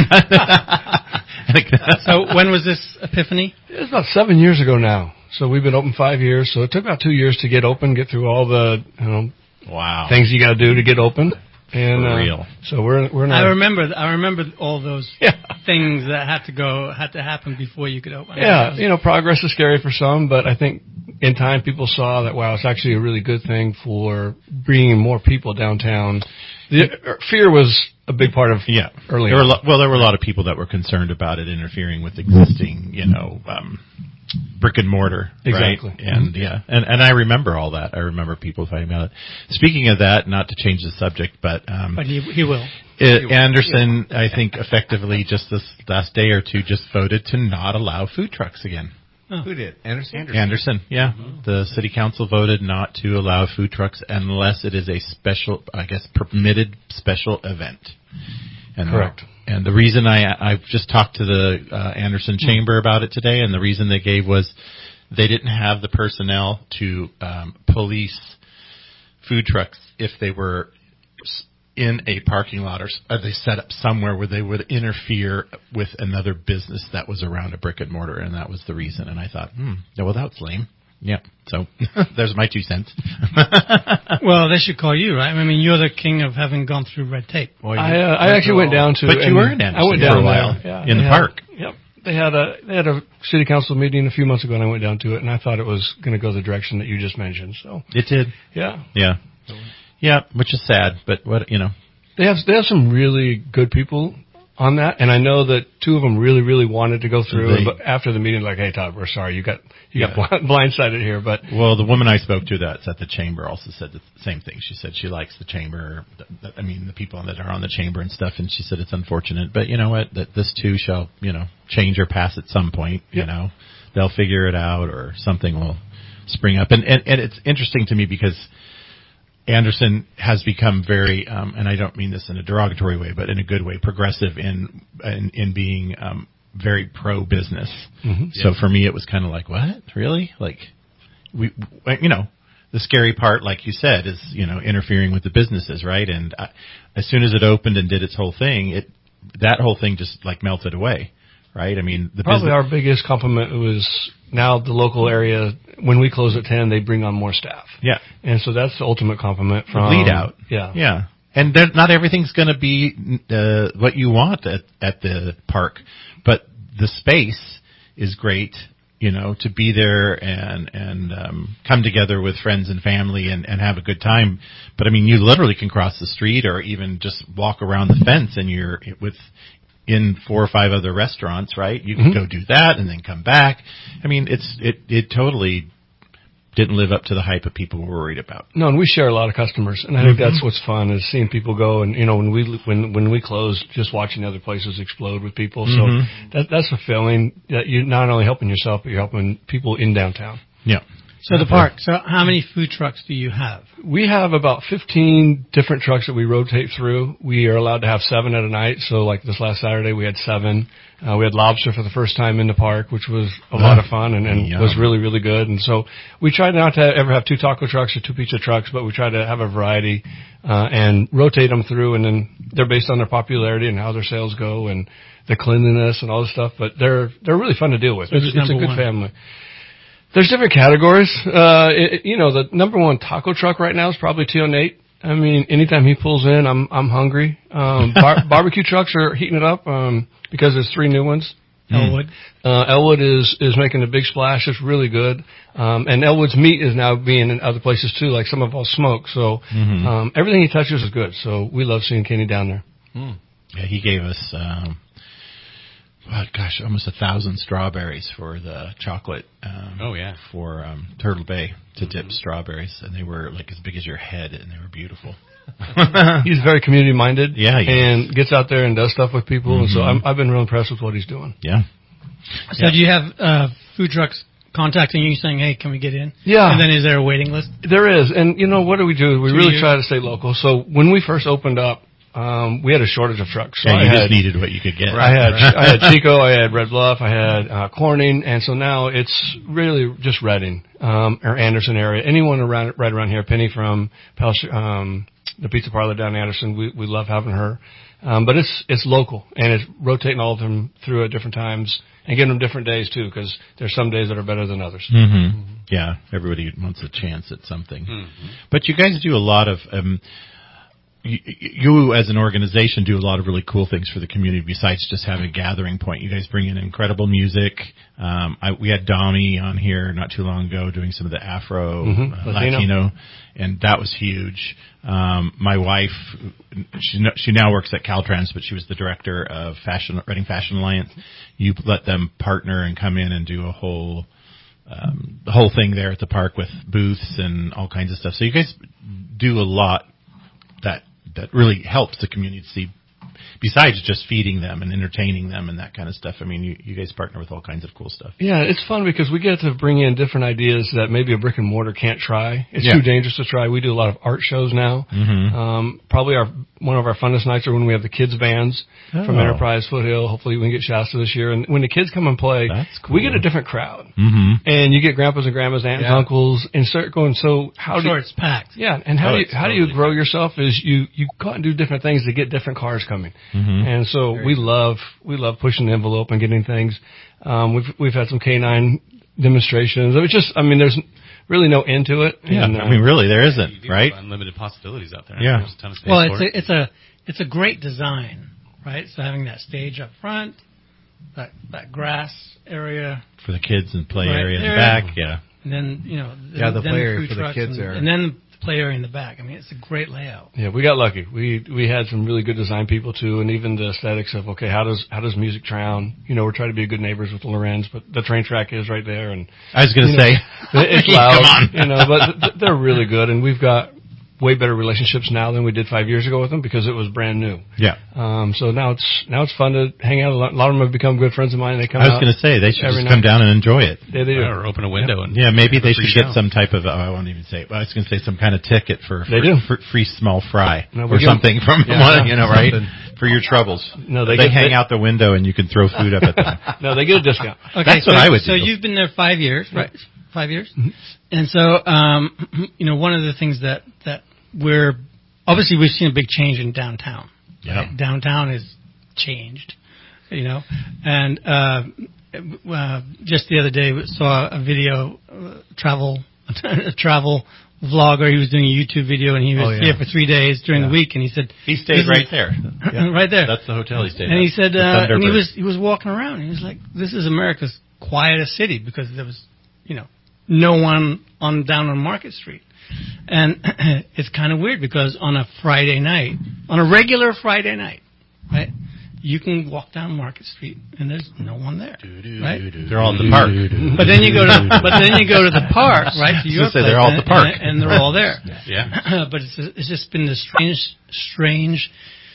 Like that. So when was this epiphany? It was about seven years ago now. So we've been open five years. So it took about two years to get open, get through all the you know Wow. things you got to do to get open. And For uh, real. So we're we're I not. remember. I remember all those Yeah. things that had to go, had to happen before you could open. Yeah, you know, progress is scary for some, but I think in time people saw that, wow, it's actually a really good thing for bringing more people downtown. The fear was a big part of Yeah. early There were on. lo- well, there were a lot of people that were concerned about it interfering with existing, you know, um, brick and mortar, Exactly. right? And Mm-hmm. yeah, and and I remember all that. I remember people talking about it. Speaking of that, not to change the subject, but um, But he, he will. It, Anderson, I think, effectively just this last day or two, just voted to not allow food trucks again. Oh. Who did? Anderson? Anderson, Anderson yeah. Mm-hmm. The city council voted not to allow food trucks unless it is a special, I guess, permitted special event. And Correct. The, and the reason I I just talked to the uh, Anderson Chamber about it today, and the reason they gave was they didn't have the personnel to um, police food trucks if they were in a parking lot or uh, they set up somewhere where they would interfere with another business that was around a brick and mortar, and that was the reason. And I thought, hmm, well, that's lame. Yeah, so there's my two cents. Well, they should call you, right? I mean, you're the king of having gone through red tape. Well, I, uh, I actually went down to, but you were in Anderson I went for down a while there, yeah, in the had, park. Yep, they had a they had a city council meeting a few months ago, and I went down to it, and I thought it was going to go the direction that you just mentioned. So it did. Yeah, yeah, yeah, which is sad, but what you know, they have they have some really good people on that, and I know that two of them really, really wanted to go through. They, but after the meeting, like, hey, Todd, we're sorry, you got you yeah. got blindsided here. But well, the woman I spoke to that's at the chamber also said the same thing. She said she likes the chamber. I mean, the people that are on the chamber and stuff. And she said it's unfortunate, but you know what? That this too shall you know change or pass at some point. You yeah. know, they'll figure it out, or something will spring up. And and, and it's interesting to me because Anderson has become very, um, and I don't mean this in a derogatory way, but in a good way, progressive in in, in being um, very pro-business. Mm-hmm. So yeah. for me, it was kind of like, what? Really? Like, we, you know, the scary part, like you said, is, you know, interfering with the businesses, right? And I, as soon as it opened and did its whole thing, it that whole thing just, like, melted away, right? I mean, the Probably business- our biggest compliment was now the local area, when we close at ten, they bring on more staff. Yeah. And so that's the ultimate compliment from... Bleed out. Yeah. Yeah. And there, not everything's going to be uh, what you want at, at the park, but the space is great, you know, to be there and and um, come together with friends and family and, and have a good time. But I mean, you literally can cross the street or even just walk around the fence, and you're with in four or five other restaurants, right? You can mm-hmm. go do that and then come back. I mean, it's it it totally didn't live up to the hype that people were worried about. No, and we share a lot of customers, and I think mm-hmm. that's what's fun is seeing people go. And you know, when we when when we close, just watching other places explode with people. Mm-hmm. So that that's fulfilling. That you're not only helping yourself, but you're helping people in downtown. Yeah. So the park. So how many food trucks do you have? We have about fifteen different trucks that we rotate through. We are allowed to have seven at a night. So like this last Saturday, we had seven. Uh, we had lobster for the first time in the park, which was a lot of fun and, and was really, really good. And so we try not to ever have two taco trucks or two pizza trucks, but we try to have a variety uh, and rotate them through. And then they're based on their popularity and how their sales go and the cleanliness and all this stuff. But they're they're really fun to deal with. It's, it's a good one. family. There's different categories. Uh, it, you know, the number one taco truck right now is probably Tio Nate. I mean, anytime he pulls in, I'm I'm hungry. Um, bar- barbecue trucks are heating it up um, because there's three new ones. Elwood. Uh, Elwood is, is making a big splash. It's really good. Um, and Elwood's meat is now being in other places too, like some of all smoke. So mm-hmm. um, everything he touches is good. So we love seeing Kenny down there. Mm. Yeah, he gave us, um, oh, gosh, almost a thousand strawberries for the chocolate. Um, oh, yeah. For um, Turtle Bay to dip mm-hmm. strawberries. And they were like as big as your head, and they were beautiful. He's very community minded, yeah, and is. gets out there and does stuff with people, mm-hmm. and so I'm, I've been real impressed with what he's doing. Yeah. So yeah. do you have uh, food trucks contacting you saying, "Hey, can we get in?" Yeah. And then is there a waiting list? There is, and you know what do we do? We Two really years? try to stay local. So when we first opened up, um, we had a shortage of trucks. So yeah, you I just had, needed what you could get. I had right. I had Chico, I had Red Bluff, I had uh, Corning, and so now it's really just Redding um, or Anderson area. Anyone around right around here, Penny from Pal- um, the pizza parlor down in Anderson, we we love having her. Um, but it's it's local, and it's rotating all of them through at different times and getting them different days too, because there's some days that are better than others. Mm-hmm. Mm-hmm. Yeah, everybody wants a chance at something. Mm-hmm. But you guys do a lot of. Um, You, you as an organization do a lot of really cool things for the community besides just having a gathering point. You guys bring in incredible music. Um, I, we had Dami on here not too long ago doing some of the Afro mm-hmm. uh, Latino. Latino, and that was huge. Um, my wife, she, she now works at Caltrans, but she was the director of Fashion Reading Fashion Alliance. You let them partner and come in and do a whole um, the whole thing there at the park with booths and all kinds of stuff. So you guys do a lot that that really helps the community see. Besides just feeding them and entertaining them and that kind of stuff, I mean, you, you guys partner with all kinds of cool stuff. Yeah, it's fun because we get to bring in different ideas that maybe a brick and mortar can't try. It's yeah. too dangerous to try. We do a lot of art shows now. Mm-hmm. Um, probably our one of our funnest nights are when we have the kids bands oh. from Enterprise Foothill. Hopefully we can get Shasta this year. And when the kids come and play, That's cool. we get a different crowd. Mm-hmm. And you get grandpas and grandmas, aunts, yeah. uncles, and start going, so how sure, do you... it's packed. Yeah, and how oh, do you, how totally do you grow yourself is you, you go out and do different things to get different cars coming. Mm-hmm. And so we love we love pushing the envelope and getting things. Um, we've we've had some canine demonstrations. It was just, I mean, there's really no end to it. Yeah, and, uh, I mean, really, there isn't, You do right? have unlimited possibilities out there. Yeah. There's a ton of space Well, for it's it. a, it's a it's a great design, right? So having that stage up front, that that grass area, For the kids and play Right area in the there. back, yeah. and then you know, Yeah, the then play area food for the trucks kids and, area. and then the play area in the back. I mean, it's a great layout. Yeah, we got lucky. We we had some really good design people too, and even the aesthetics of okay, how does how does music drown? You know, we're trying to be good neighbors with the Lorenz, but the train track is right there, and I was going to you know, say, it's loud. come on. You know, but th- they're really good, and we've got way better relationships now than we did five years ago with them because it was brand new. Yeah. Um, so now it's now it's fun to hang out. A lot, a lot of them have become good friends of mine. They come. I was out going to say, they should every just come night. down and enjoy it. Yeah, they do. Or open a window. And Yeah, maybe have a they free should get show. some type of, oh, I won't even say it, but I was going to say some kind of ticket for, They for, do. for free small fry No, we or give something from yeah, one, you know, right? something. For your troubles. No, they they get- hang they- out the window and you can throw food up at them. No, they get a discount. Okay, That's so, what I would so do. you've been there five years, right? Five years, Mm-hmm. and so um, you know one of the things that that we're obviously we've seen a big change in downtown. Yeah. Right? Downtown is changed, you know, and uh, uh, just the other day we saw a video uh, travel a travel vlogger. He was doing a YouTube video and he was Oh, yeah. here for three days during Yeah. the week, and he said He stayed this right is- there. right there. That's the hotel he stayed at. And he said, The uh, and he Thunderbird. was he was walking around. And he was like, "This is America's quietest city because there was, you know, no one on down on Market Street." And it's kind of weird because on a Friday night, on a regular Friday night, right, you can walk down Market Street and there's no one there, right? They're all at the park. But then you go to but then you go to the park, right? To your say place, they're all at and- the park. and, and they're all there. Yeah. But it's it's just been this strange strange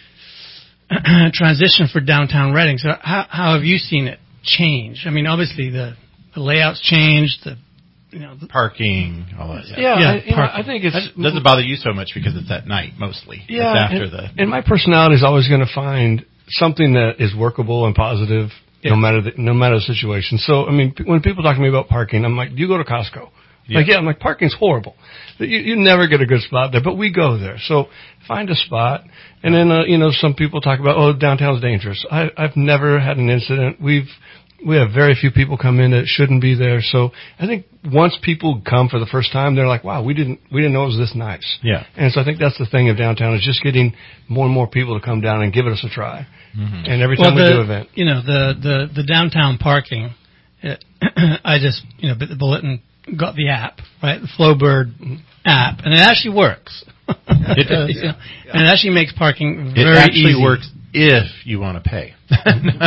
transition for downtown Reading. So how how have you seen it change? I mean, obviously the the layout's changed. The you know the, Parking, all that stuff. Yeah, Yeah, I, you know, parking. I think it's That doesn't bother you so much because it's at night mostly. Yeah, it's after and, the. and my personality is always going to find something that is workable and positive, Yeah. no matter the, no matter the situation. So, I mean, p- when people talk to me about parking, I'm like, "Do you go to Costco?" Yeah. Like, yeah, I'm like, parking's horrible. You, you never get a good spot there, but we go there. So find a spot. And then, uh, you know, some people talk about, oh, downtown's dangerous. I, I've never had an incident. We've, we have very few people come in that shouldn't be there. So I think once people come for the first time, they're like, wow, we didn't, we didn't know it was this nice. Yeah. And so I think that's the thing of downtown is just getting more and more people to come down and give it us a try. Mm-hmm. And every well, time the, we do an event. you know the the the downtown parking. It, I just you know the bulletin got the app right, the Flowbird app, and it actually works. It does. You know, and it actually makes parking It very actually easy. works if you want to pay. Well,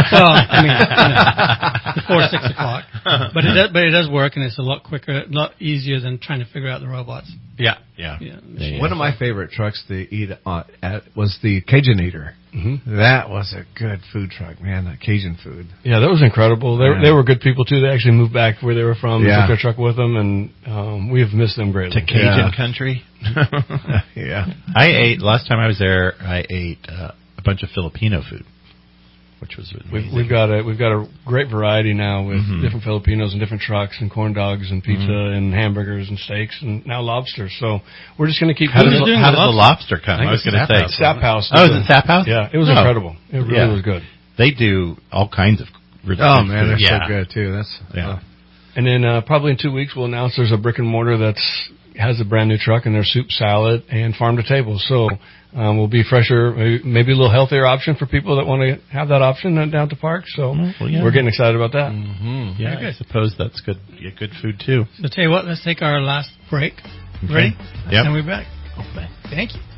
I mean, you know, before six o'clock, but it does, but it does work, and it's a lot quicker, a lot easier than trying to figure out the robots. Yeah, yeah. Yeah, Yeah. One of my favorite trucks to eat uh, at was the Cajun Eater. Mm-hmm. That was a good food truck, man. That Cajun food. Yeah, that was incredible. They, Yeah. they were good people too. They actually moved back where they were from. They Yeah. took their truck with them, and um, we have missed them greatly. To Cajun Yeah. country. Yeah. I ate last time I was there. I ate uh, a bunch of Filipino food, which was amazing. We've, we've got a we've got a great variety now with Mhm. different Filipinos and different trucks and corn dogs and pizza Mhm. and hamburgers and steaks and now lobsters. So we're just going to keep How does, doing the, it. how does the lobster come? I think I was it's going to Sap say House. Sap House. Oh, is it Sap House? Yeah, it was Oh. incredible. It really Yeah. was good. They do all kinds of. really Oh good man, food. they're yeah. so good too. That's Yeah. uh, And then uh, probably in two weeks we'll announce there's a brick and mortar that's has a brand new truck and their soup, salad, and farm to table. So um, we'll be fresher, maybe, maybe a little healthier option for people that want to have that option down to Park. So Well, yeah. we're getting excited about that. mm-hmm. Yeah, Very I good. suppose that's good. Yeah, good food too. So tell you what, let's take our last break. Okay. Ready? Yep. And we're back. Thank you.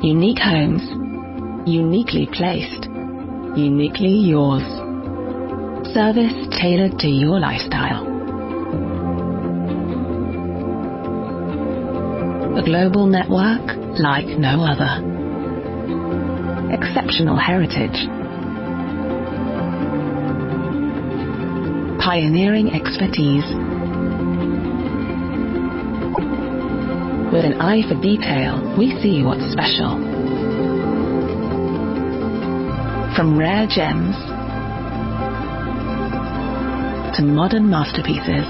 Unique homes, uniquely placed, uniquely yours. Service tailored to your lifestyle. A global network like no other. Exceptional heritage. Pioneering expertise. With an eye for detail, we see what's special. From rare gems to modern masterpieces,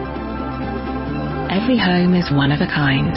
every home is one of a kind.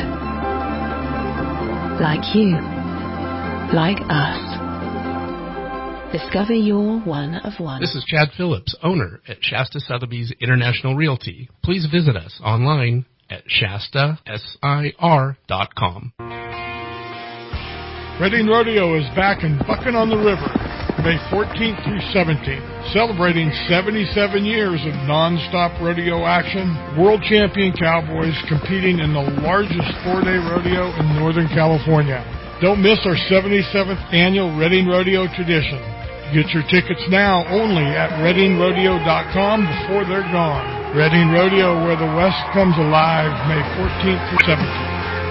Like you, like us. Discover your one of one. This is Chad Phillips, owner at Shasta Sotheby's International Realty. Please visit us online at Shasta Sir dot com. Reading Rodeo is back in Bucking on the River, May fourteenth through seventeenth. Celebrating seventy-seven years of non-stop rodeo action, world champion cowboys competing in the largest four-day rodeo in Northern California. Don't miss our seventy-seventh annual Reading Rodeo tradition. Get your tickets now only at reading rodeo dot com before they're gone. Reading Rodeo, where the West comes alive, May fourteenth through seventeenth.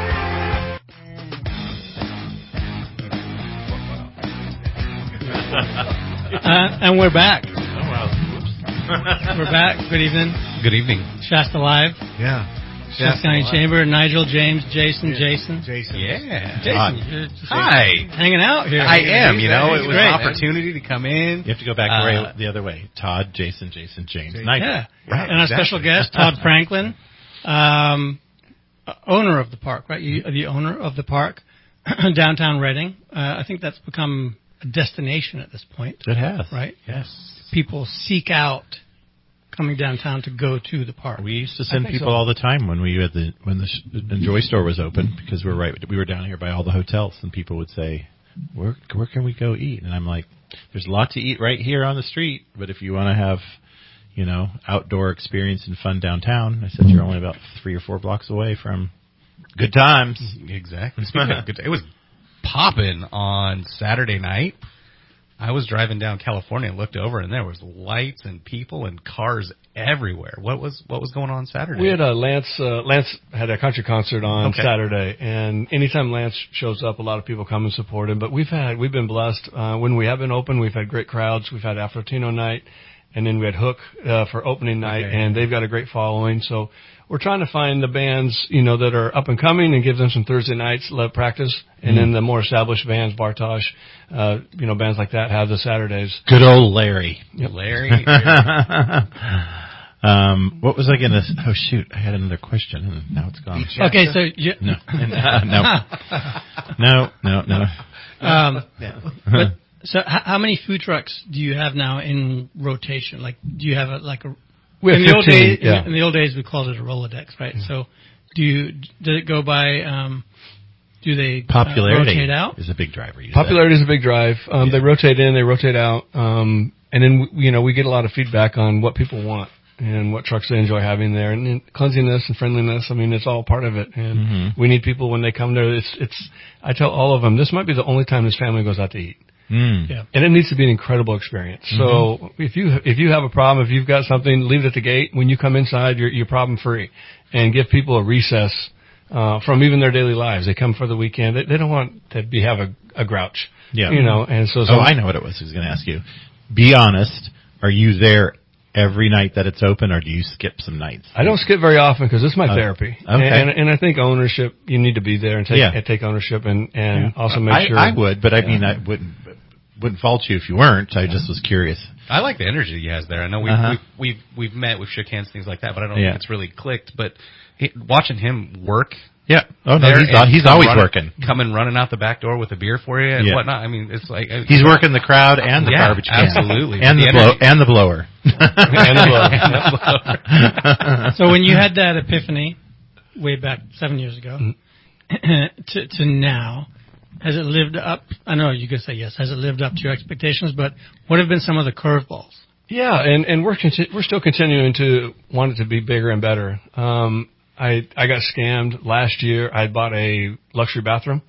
Uh, and we're back. Oh, wow. We're back. Good evening. Good evening. Shasta Live. Yeah. Shasta County Chamber. Nigel, James, Jason, Jason. Jason. Yeah. Jason, you're just Hi. hanging out here. I am, you know. It was Great. an opportunity to come in. You have to go back Uh, right the other way. Todd, Jason, Jason, James, Nigel. Yeah. Right, and our exactly. special guest, Todd Franklin, um, uh, owner of the park, right? You, the owner of the park, downtown Reading. Uh, I think that's become a destination at this point. It has. Right? Yes. People seek out coming downtown to go to the park. We used to send I think people so. all the time when we had the when the Enjoy store was open, because we're right we were down here by all the hotels, and people would say, "Where where can we go eat?" And I'm like, "There's a lot to eat right here on the street, but if you want to have, you know, outdoor experience and fun downtown," I said, "you're only about three or four blocks away from good times." Exactly. Speaking of good, it was popping on Saturday night. I was driving down California and looked over, and there was lights and people and cars everywhere. What was what was going on Saturday? We had a Lance. Uh, Lance had a country concert on Okay. Saturday, and anytime Lance shows up, a lot of people come and support him. But we've had we've been blessed uh, when we have been open. We've had great crowds. We've had Afro-Latino night, and then we had Hook uh, for opening night, Okay. and they've got a great following. So we're trying to find the bands, you know, that are up and coming, and give them some Thursday nights love practice, and Mm. then the more established bands, Bartosh, uh, you know, bands like that have the Saturdays. Good old Larry. Yep. Larry. um, what was I going to? Oh shoot! I had another question, and now it's gone. Okay, so you, No, no, no, no, no. Um, but so, h- how many food trucks do you have now in rotation? Like, do you have a like a? We have in the old fifteen, days, in yeah. the- in the old days, we called it a Rolodex, right? So, do you did it go by? Um, do they uh, Popularity rotate out? is a big driver. You Popularity is a big drive. Um, Yeah. They rotate in, they rotate out, um, and then we, you know we get a lot of feedback on what people want and what trucks they enjoy having there, and, and cleanliness and friendliness. I mean, it's all part of it, and Mhm. we need people when they come there. It's it's. I tell all of them this might be the only time this family goes out to eat. Mm. Yeah. And it needs to be an incredible experience. Mm-hmm. So if you if you have a problem, if you've got something, leave it at the gate. When you come inside, you're you're problem free, and give people a recess uh, from even their daily lives. They come for the weekend. They, they don't want to be have a, a grouch. Yeah. You know. And so, so Oh, I know what it was. I was going to ask you. Be honest. Are you there every night that it's open, or do you skip some nights? I don't skip very often because this is my Uh, therapy. okay. And, and I think ownership. You need to be there and take Yeah. and take ownership and and Yeah. also make I, sure. I would, but I Yeah. mean, I wouldn't wouldn't fault you if you weren't. I just was curious. I like the energy he has there. I know we've, Uh-huh. we've we've we've met, we've shook hands, things like that, but I don't Yeah. think it's really clicked. But he, watching him work, Yeah. Oh no, there he's and al- he's come always running- working. coming running out the back door with a beer for you and Yeah. whatnot. I mean, it's like uh, He's working the crowd and the Yeah, garbage can. absolutely. and The the blow energy. and the blower. And the blower. And the blower. So when you had that epiphany way back seven years ago to, to now, has it lived up? I know you could say yes. Has it lived up to your expectations? But what have been some of the curveballs? Yeah, and, and we're conti- we're still continuing to want it to be bigger and better. Um, I I got scammed last year. I bought a luxury bathroom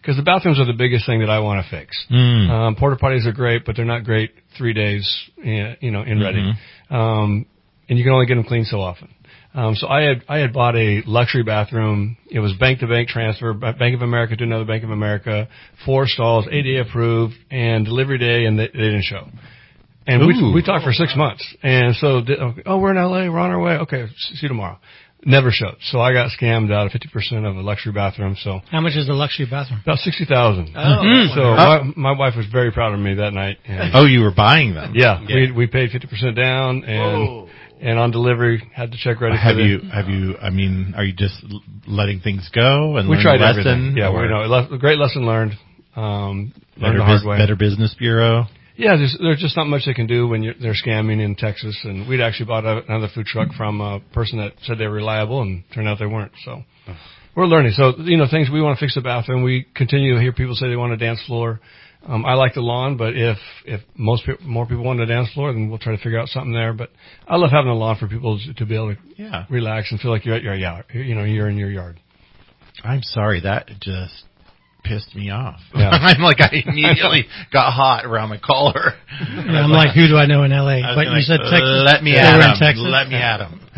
because the bathrooms are the biggest thing that I want to fix. Mm. Um, porta potties are great, but they're not great three days, you know, in Reading. Mm-hmm. Um, and you can only get them cleaned so often. Um, so I had I had bought a luxury bathroom. It was bank to bank transfer, Bank of America to another Bank of America, four stalls, A D A approved, and delivery day, and they, they didn't show. And Ooh. we we talked for six months, and so okay, oh, we're in L A, we're on our way. Okay, see you tomorrow. Never showed. So I got scammed out of fifty percent of a luxury bathroom. So how much is the luxury bathroom? About sixty thousand. Oh, mm-hmm. So oh. my, my wife was very proud of me that night. And oh, you were buying them? Yeah, yeah. we we paid fifty percent down, and Whoa. and on delivery had the check ready. Have for you the, have you? I mean, are you just letting things go and we learn tried a lesson? Everything. Yeah, or? we know a great lesson learned. Um, better, learned the hard bus, way. better Business Bureau. Yeah, there's, there's just not much they can do when you're, they're scamming in Texas. And we'd actually bought a, another food truck from a person that said they were reliable, and turned out they weren't. So we're learning. So, you know, things we want to fix the bathroom. We continue to hear people say they want a dance floor. Um, I like the lawn, but if if most pe- more people want a dance floor, then we'll try to figure out something there. But I love having a lawn for people to, to be able to yeah. relax and feel like you're at your yard. You know, you're in your yard. I'm sorry, that just pissed me off. Yeah. I'm like, I immediately got hot around my collar. Yeah, I'm like, who do I know in L A? But you like, said Texas. Let me yeah. at in him. Texas? Let me at him.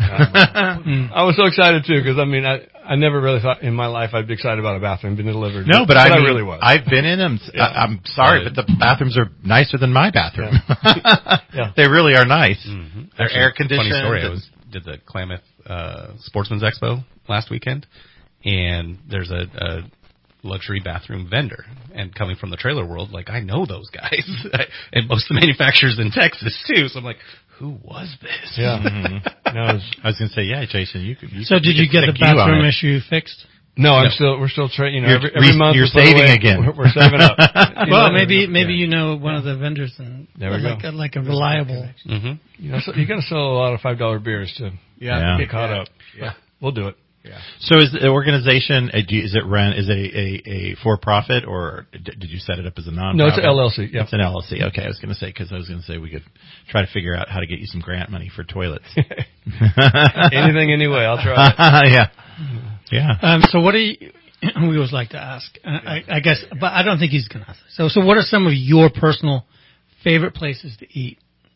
mm. I was so excited too, because I mean, I I never really thought in my life I'd be excited about a bathroom being delivered. No, but, but I, I mean, really was. I've been in them. Yeah. I, I'm sorry, but the bathrooms are nicer than my bathroom. Yeah. yeah. They really are nice. Mm-hmm. They're Actually, air conditioned. Funny story. I was did the Klamath uh, Sportsman's Expo last weekend, and there's a, a luxury bathroom vendor, and coming from the trailer world, like I know those guys, and most of the manufacturers in Texas too. So I'm like, who was this? Yeah. Mm-hmm. no, I was, I was going to say, yeah, Jason, you could. You so could, did you, you get the bathroom issue fixed? No, I'm no. still. We're still trying. You know, you're, every, every month you're we're saving away, again. We're, we're saving up. well, know, maybe maybe yeah. you know one of the vendors and there we like go. A, like a reliable. Mm-hmm. You know, so you got to sell a lot of five dollar beers to yeah. get caught yeah. up. Yeah, we'll do it. Yeah. So is the organization, is it run, is it a, a, a for-profit, or did you set it up as a non-profit? No, it's an L L C. Yeah. It's an L L C. Okay, I was going to say, because I was going to say we could try to figure out how to get you some grant money for toilets. Anything, anyway, I'll try it. yeah. Yeah. Um, so what do you, we always like to ask, uh, I, I guess, but I don't think he's going to ask. So, so what are some of your personal favorite places to eat?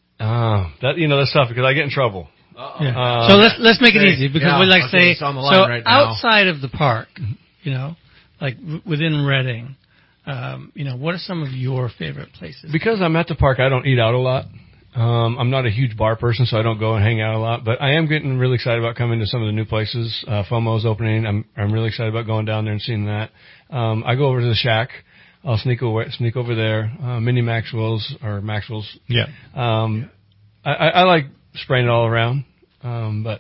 Uh, that, you know, that's tough because I get in trouble. Yeah. Um, so let's let's make it easy because yeah, we like okay, say on the line so right now. outside of the park, you know, like w- within Reading, um, you know, what are some of your favorite places? Because I'm at the park, I don't eat out a lot. Um, I'm not a huge bar person, so I don't go and hang out a lot. But I am getting really excited about coming to some of the new places. Uh, FOMO's opening. I'm I'm really excited about going down there and seeing that. Um, I go over to the Shack. I'll sneak over sneak over there. Uh, Mini Maxwell's or Maxwell's. Yeah. Um, I, I, I like spraying it all around, um, but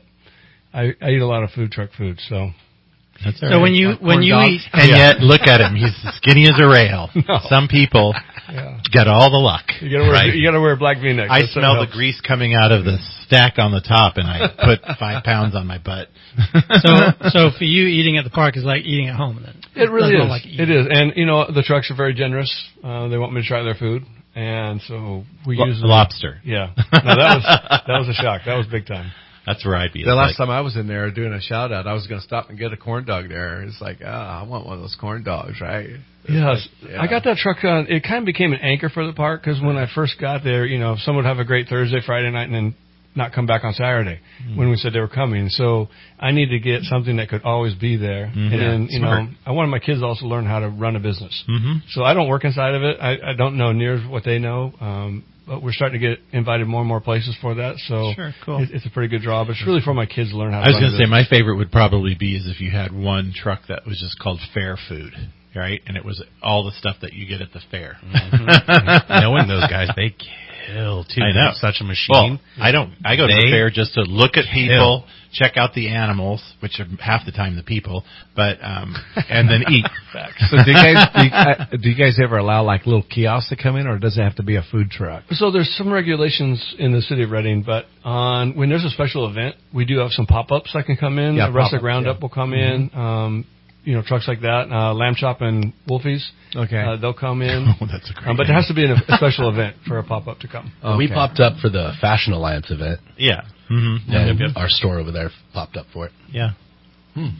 I, I eat a lot of food truck food, so. That's all so right. when you like when you dogs. eat, and yeah. yet look at him, he's as skinny as a rail. No. Some people yeah. get all the luck. You gotta wear right? you gotta wear a black V-neck. I That's smell the grease coming out of the stack on the top, and I put five pounds on my butt. so so for you, eating at the park is like eating at home, then. It really is. Like it is, and you know the trucks are very generous. Uh, they want me to try their food, and so we Lo- use lobster. Yeah, no, that was that was a shock. That was big time. That's where I'd be. The last like, time I was in there doing a shout out, I was going to stop and get a corn dog there. It's like, ah, oh, I want one of those corn dogs, right? Yes, like, yeah. I got that truck on. It kind of became an anchor for the park because when I first got there, you know, someone would have a great Thursday, Friday night, and then not come back on Saturday mm. when we said they were coming. So I needed to get something that could always be there. Mm-hmm. And then, you Smart. know, I wanted my kids to also learn how to run a business. Mm-hmm. So I don't work inside of it. I, I don't know near what they know. Um, but we're starting to get invited more and more places for that. So sure, cool. it, it's a pretty good draw. But it's really for my kids to learn how to I was run going to say my favorite would probably be is if you had one truck that was just called Fair Food. Right, and it was all the stuff that you get at the fair. Mm-hmm. Knowing those guys, they kill too. I know, They're such a machine. Well, I don't. I go they to the fair just to look at kill. people, check out the animals, which are half the time the people, but um, and then eat. So do you guys do you, uh, do you guys ever allow like little kiosks to come in, or does it have to be a food truck? So there's some regulations in the city of Reading, but on when there's a special event, we do have some pop-ups that can come in. Yeah, the Rustic pop-ups, Roundup yeah. will come mm-hmm. in. Um, you know, trucks like that, uh, Lamb Chop and Wolfie's. Okay. Uh, they'll come in. Oh, that's a great um, but name. there has to be an, a special event for a pop-up to come. Okay. We popped up for the Fashion Alliance event. Yeah. Mm-hmm. And yep, yep. our store over there popped up for it. Yeah. Hmm.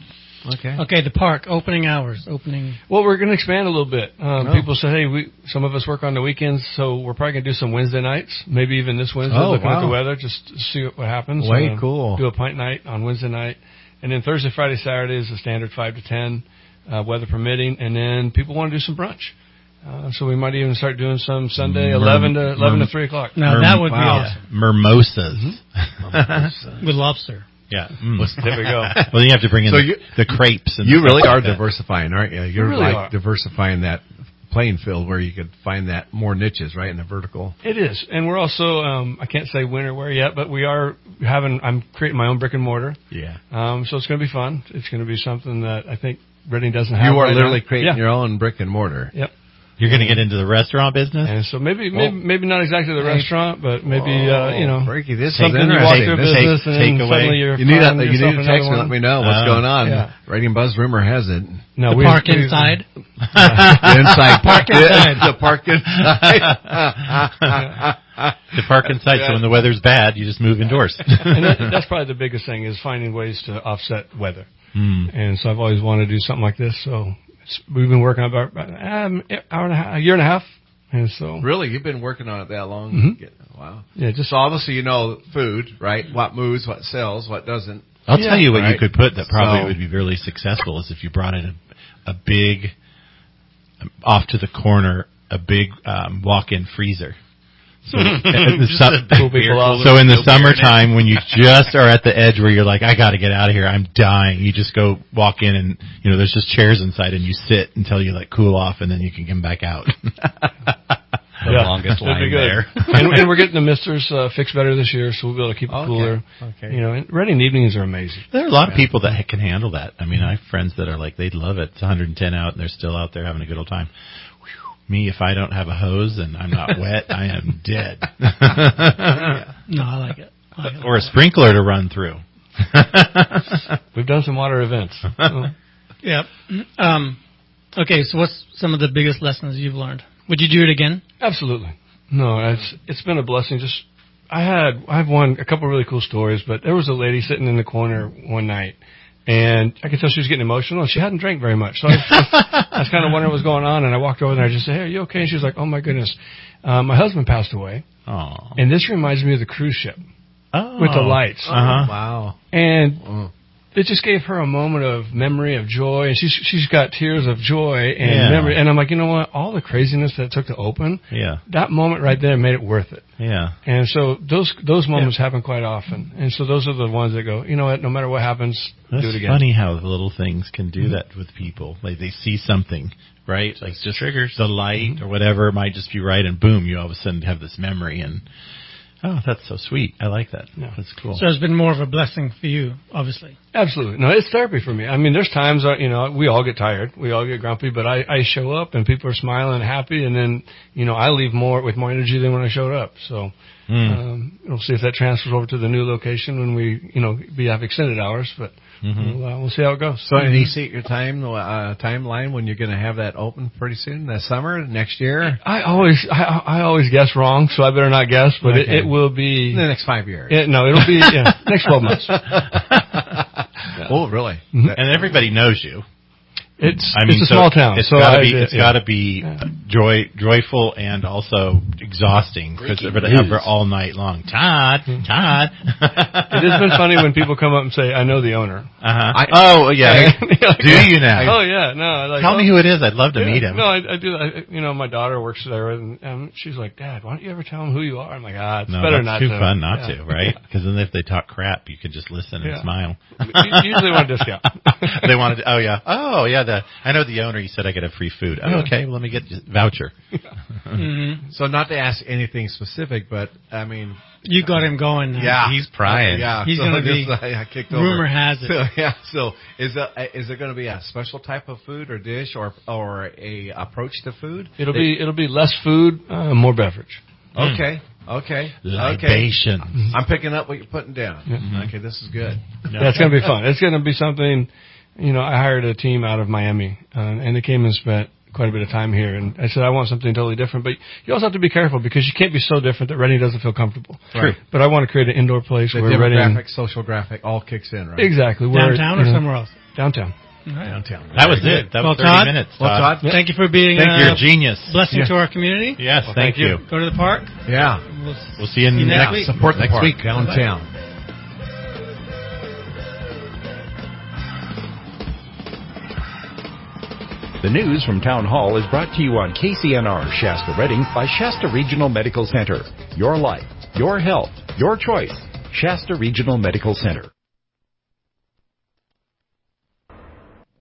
Okay. Okay, the park, opening hours, opening. Well, we're going to expand a little bit. Um, Oh. People say, hey, we some of us work on the weekends, so we're probably going to do some Wednesday nights, maybe even this Wednesday, Oh, looking wow. at the weather, just to see what happens. Way Um, cool. Do a pint night on Wednesday night. And then Thursday, Friday, Saturday is the standard five to ten, uh, weather permitting. And then people want to do some brunch. Uh, so we might even start doing some Sunday, Mer- eleven to eleven mer- to three o'clock. Now, that would be wow. awesome. Mimosas. With lobster. Yeah. Mm. There we go. Well, then you have to bring in So the, you- the crepes. And You stuff really like are that. diversifying, aren't you? You're really like are. diversifying that playing field where you could find that more niches, right, in the vertical. It is, and we're also um, I can't say when or where yet, but we are having. I'm creating my own brick and mortar. Yeah. Um, so it's going to be fun. It's going to be something that I think Reading doesn't have. You are right literally now. creating Yeah. your own brick and mortar. Yep. You're going to get into the restaurant business? And so maybe Well, maybe maybe not exactly the hey. restaurant, but maybe Whoa, uh, you know Ricky, this is something you walk interesting. through a This business take- and take then away. suddenly you're You need a, finding you need yourself to text me, another let me one. know what's Oh. going on. Yeah. Rating Buzz rumor has it. No, The we park we- inside. The inside Park inside. The park inside. To park inside, so when the weather's bad, you just move indoors. and that, that's probably the biggest thing is finding ways to offset weather. Hmm. And so I've always wanted to do something like this. So it's, we've been working on about about, um, hour and a, half, a year and a half. And so Really, you've been working on it that long? Mhm. Wow. yeah, just So obviously you know food, right? What moves, what sells, what doesn't. I'll Yeah. tell you what Right. you could put that probably So- would be really successful is if you brought in a, a big, um, off to the corner, a big um, walk-in freezer. So, in the Just sum- a big Cool people beer off. cooler so in the with no beer in it. summertime, when you just are at the edge where you're like, I got to get out of here, I'm dying. You just go walk in, and you know there's just chairs inside, and you sit until you like cool off, and then you can come back out. The longest that'd line be good. there. and, and we're getting the misters uh, fixed better this year, so we'll be able to keep it Okay. cooler. Okay. You know, and Reading evenings are amazing. There are a lot of people that can handle that. I mean, I have friends that are like, they'd love it. It's one hundred ten out, and they're still out there having a good old time. Whew. Me, if I don't have a hose and I'm not wet, I am dead. No, I like it. I like it. Or a sprinkler to run through. We've done some water events. So, Yep. Um, okay, so what's some of the biggest lessons you've learned? Would you do it again? absolutely. No, it's it's been a blessing. Just I had I have one a couple really cool stories, but there was a lady sitting in the corner one night, and I could tell she was getting emotional, and she hadn't drank very much. So I, I was kind of wondering what was going on, and I walked over there and I just said, "Hey, are you okay?" And she was like, "Oh my goodness, uh, my husband passed away, Oh. and this reminds me of the cruise ship Oh. with the lights." Uh-huh. Wow. And Mm. it just gave her a moment of memory, of joy, and she's she's got tears of joy and Yeah. memory. And I'm like, you know what? All the craziness that it took to open, Yeah. that moment right there made it worth it. Yeah. And so those those moments happen quite often. And so those are the ones that go, you know what? No matter what happens, That's do it again. funny how the little things can do that with people. Like they see something, right? Like just triggers the light or whatever. It might just be right, and boom, you all of a sudden have this memory. And oh, that's so sweet. I like that. Yeah. That's cool. So it's been more of a blessing for you, obviously. Absolutely. No, it's therapy for me. I mean, there's times, that, you know, we all get tired. We all get grumpy, but I, I show up and people are smiling and happy, and then, you know, I leave more with more energy than when I showed up. So Mm. um, we'll see if that transfers over to the new location when we, you know, we have extended hours, but Mhm. we'll, uh, we'll see how it goes. So any see your time uh, timeline when you're going to have that open pretty soon? This summer, next year? I always, I, I always guess wrong, so I better not guess, but Okay. it, it will be. In the next five years. It, no, it'll be yeah, next twelve months. Oh, really? And everybody knows you. It's I mean, it's a so small town, It's so got to I be. did- It's yeah. got to be Yeah. joy, joyful, and also exhausting because they're going to have her all night long. Todd, Todd. It has been funny when people come up and say, "I know the owner." Uh-huh. Oh yeah. Do you now? Oh yeah, no. I Like, Tell oh, me who it is. I'd love to yeah, meet him. No, I, I do. I, you know, my daughter works there, and um, she's like, "Dad, why don't you ever tell him who you are?" I'm like, "Ah, it's No, better that's not too to." fun not Yeah. to, right? Because then if they talk crap, you can just listen and Yeah. smile. Usually want a discount. They wanted. To, oh yeah. Oh yeah. The I know the owner. He said I could have free food. Oh, Yeah. okay. Well, let me get a voucher. Mm-hmm. So not to ask anything specific, but I mean, You got him going now. yeah, He's prying. Yeah, He's so gonna be- just, I, I kicked Rumor over. has it. So, yeah. So is it is it going to be a special type of food or dish or or a approach to food? It'll They- be it'll be less food, uh, more beverage. okay. Okay. Libation. Okay. I'm picking up what you're putting down. Yeah. Okay, this is good. That's going to be fun. It's going to be something. You know, I hired a team out of Miami, uh, and they came and spent quite a bit of time here. And I said, I want something totally different. But you also have to be careful because you can't be so different that Reading doesn't feel comfortable. True. But I want to create an indoor place The where Reading. demographic, social graphic, all kicks in, right? Exactly. Where, Downtown you or know, somewhere else? Downtown. right. downtown. That was it. That well, was thirty Todd, minutes. Well, Todd, thank you for being Thank uh, you. You're a genius. blessing Yeah. to our community. Yes, Well, thank, thank you. you. Go to the park. Yeah. We'll, We'll see you, see you next next week. Support the next park week. downtown. The news from Town Hall is brought to you on K C N R Shasta Redding by Shasta Regional Medical Center. Your life, your health, your choice. Shasta Regional Medical Center.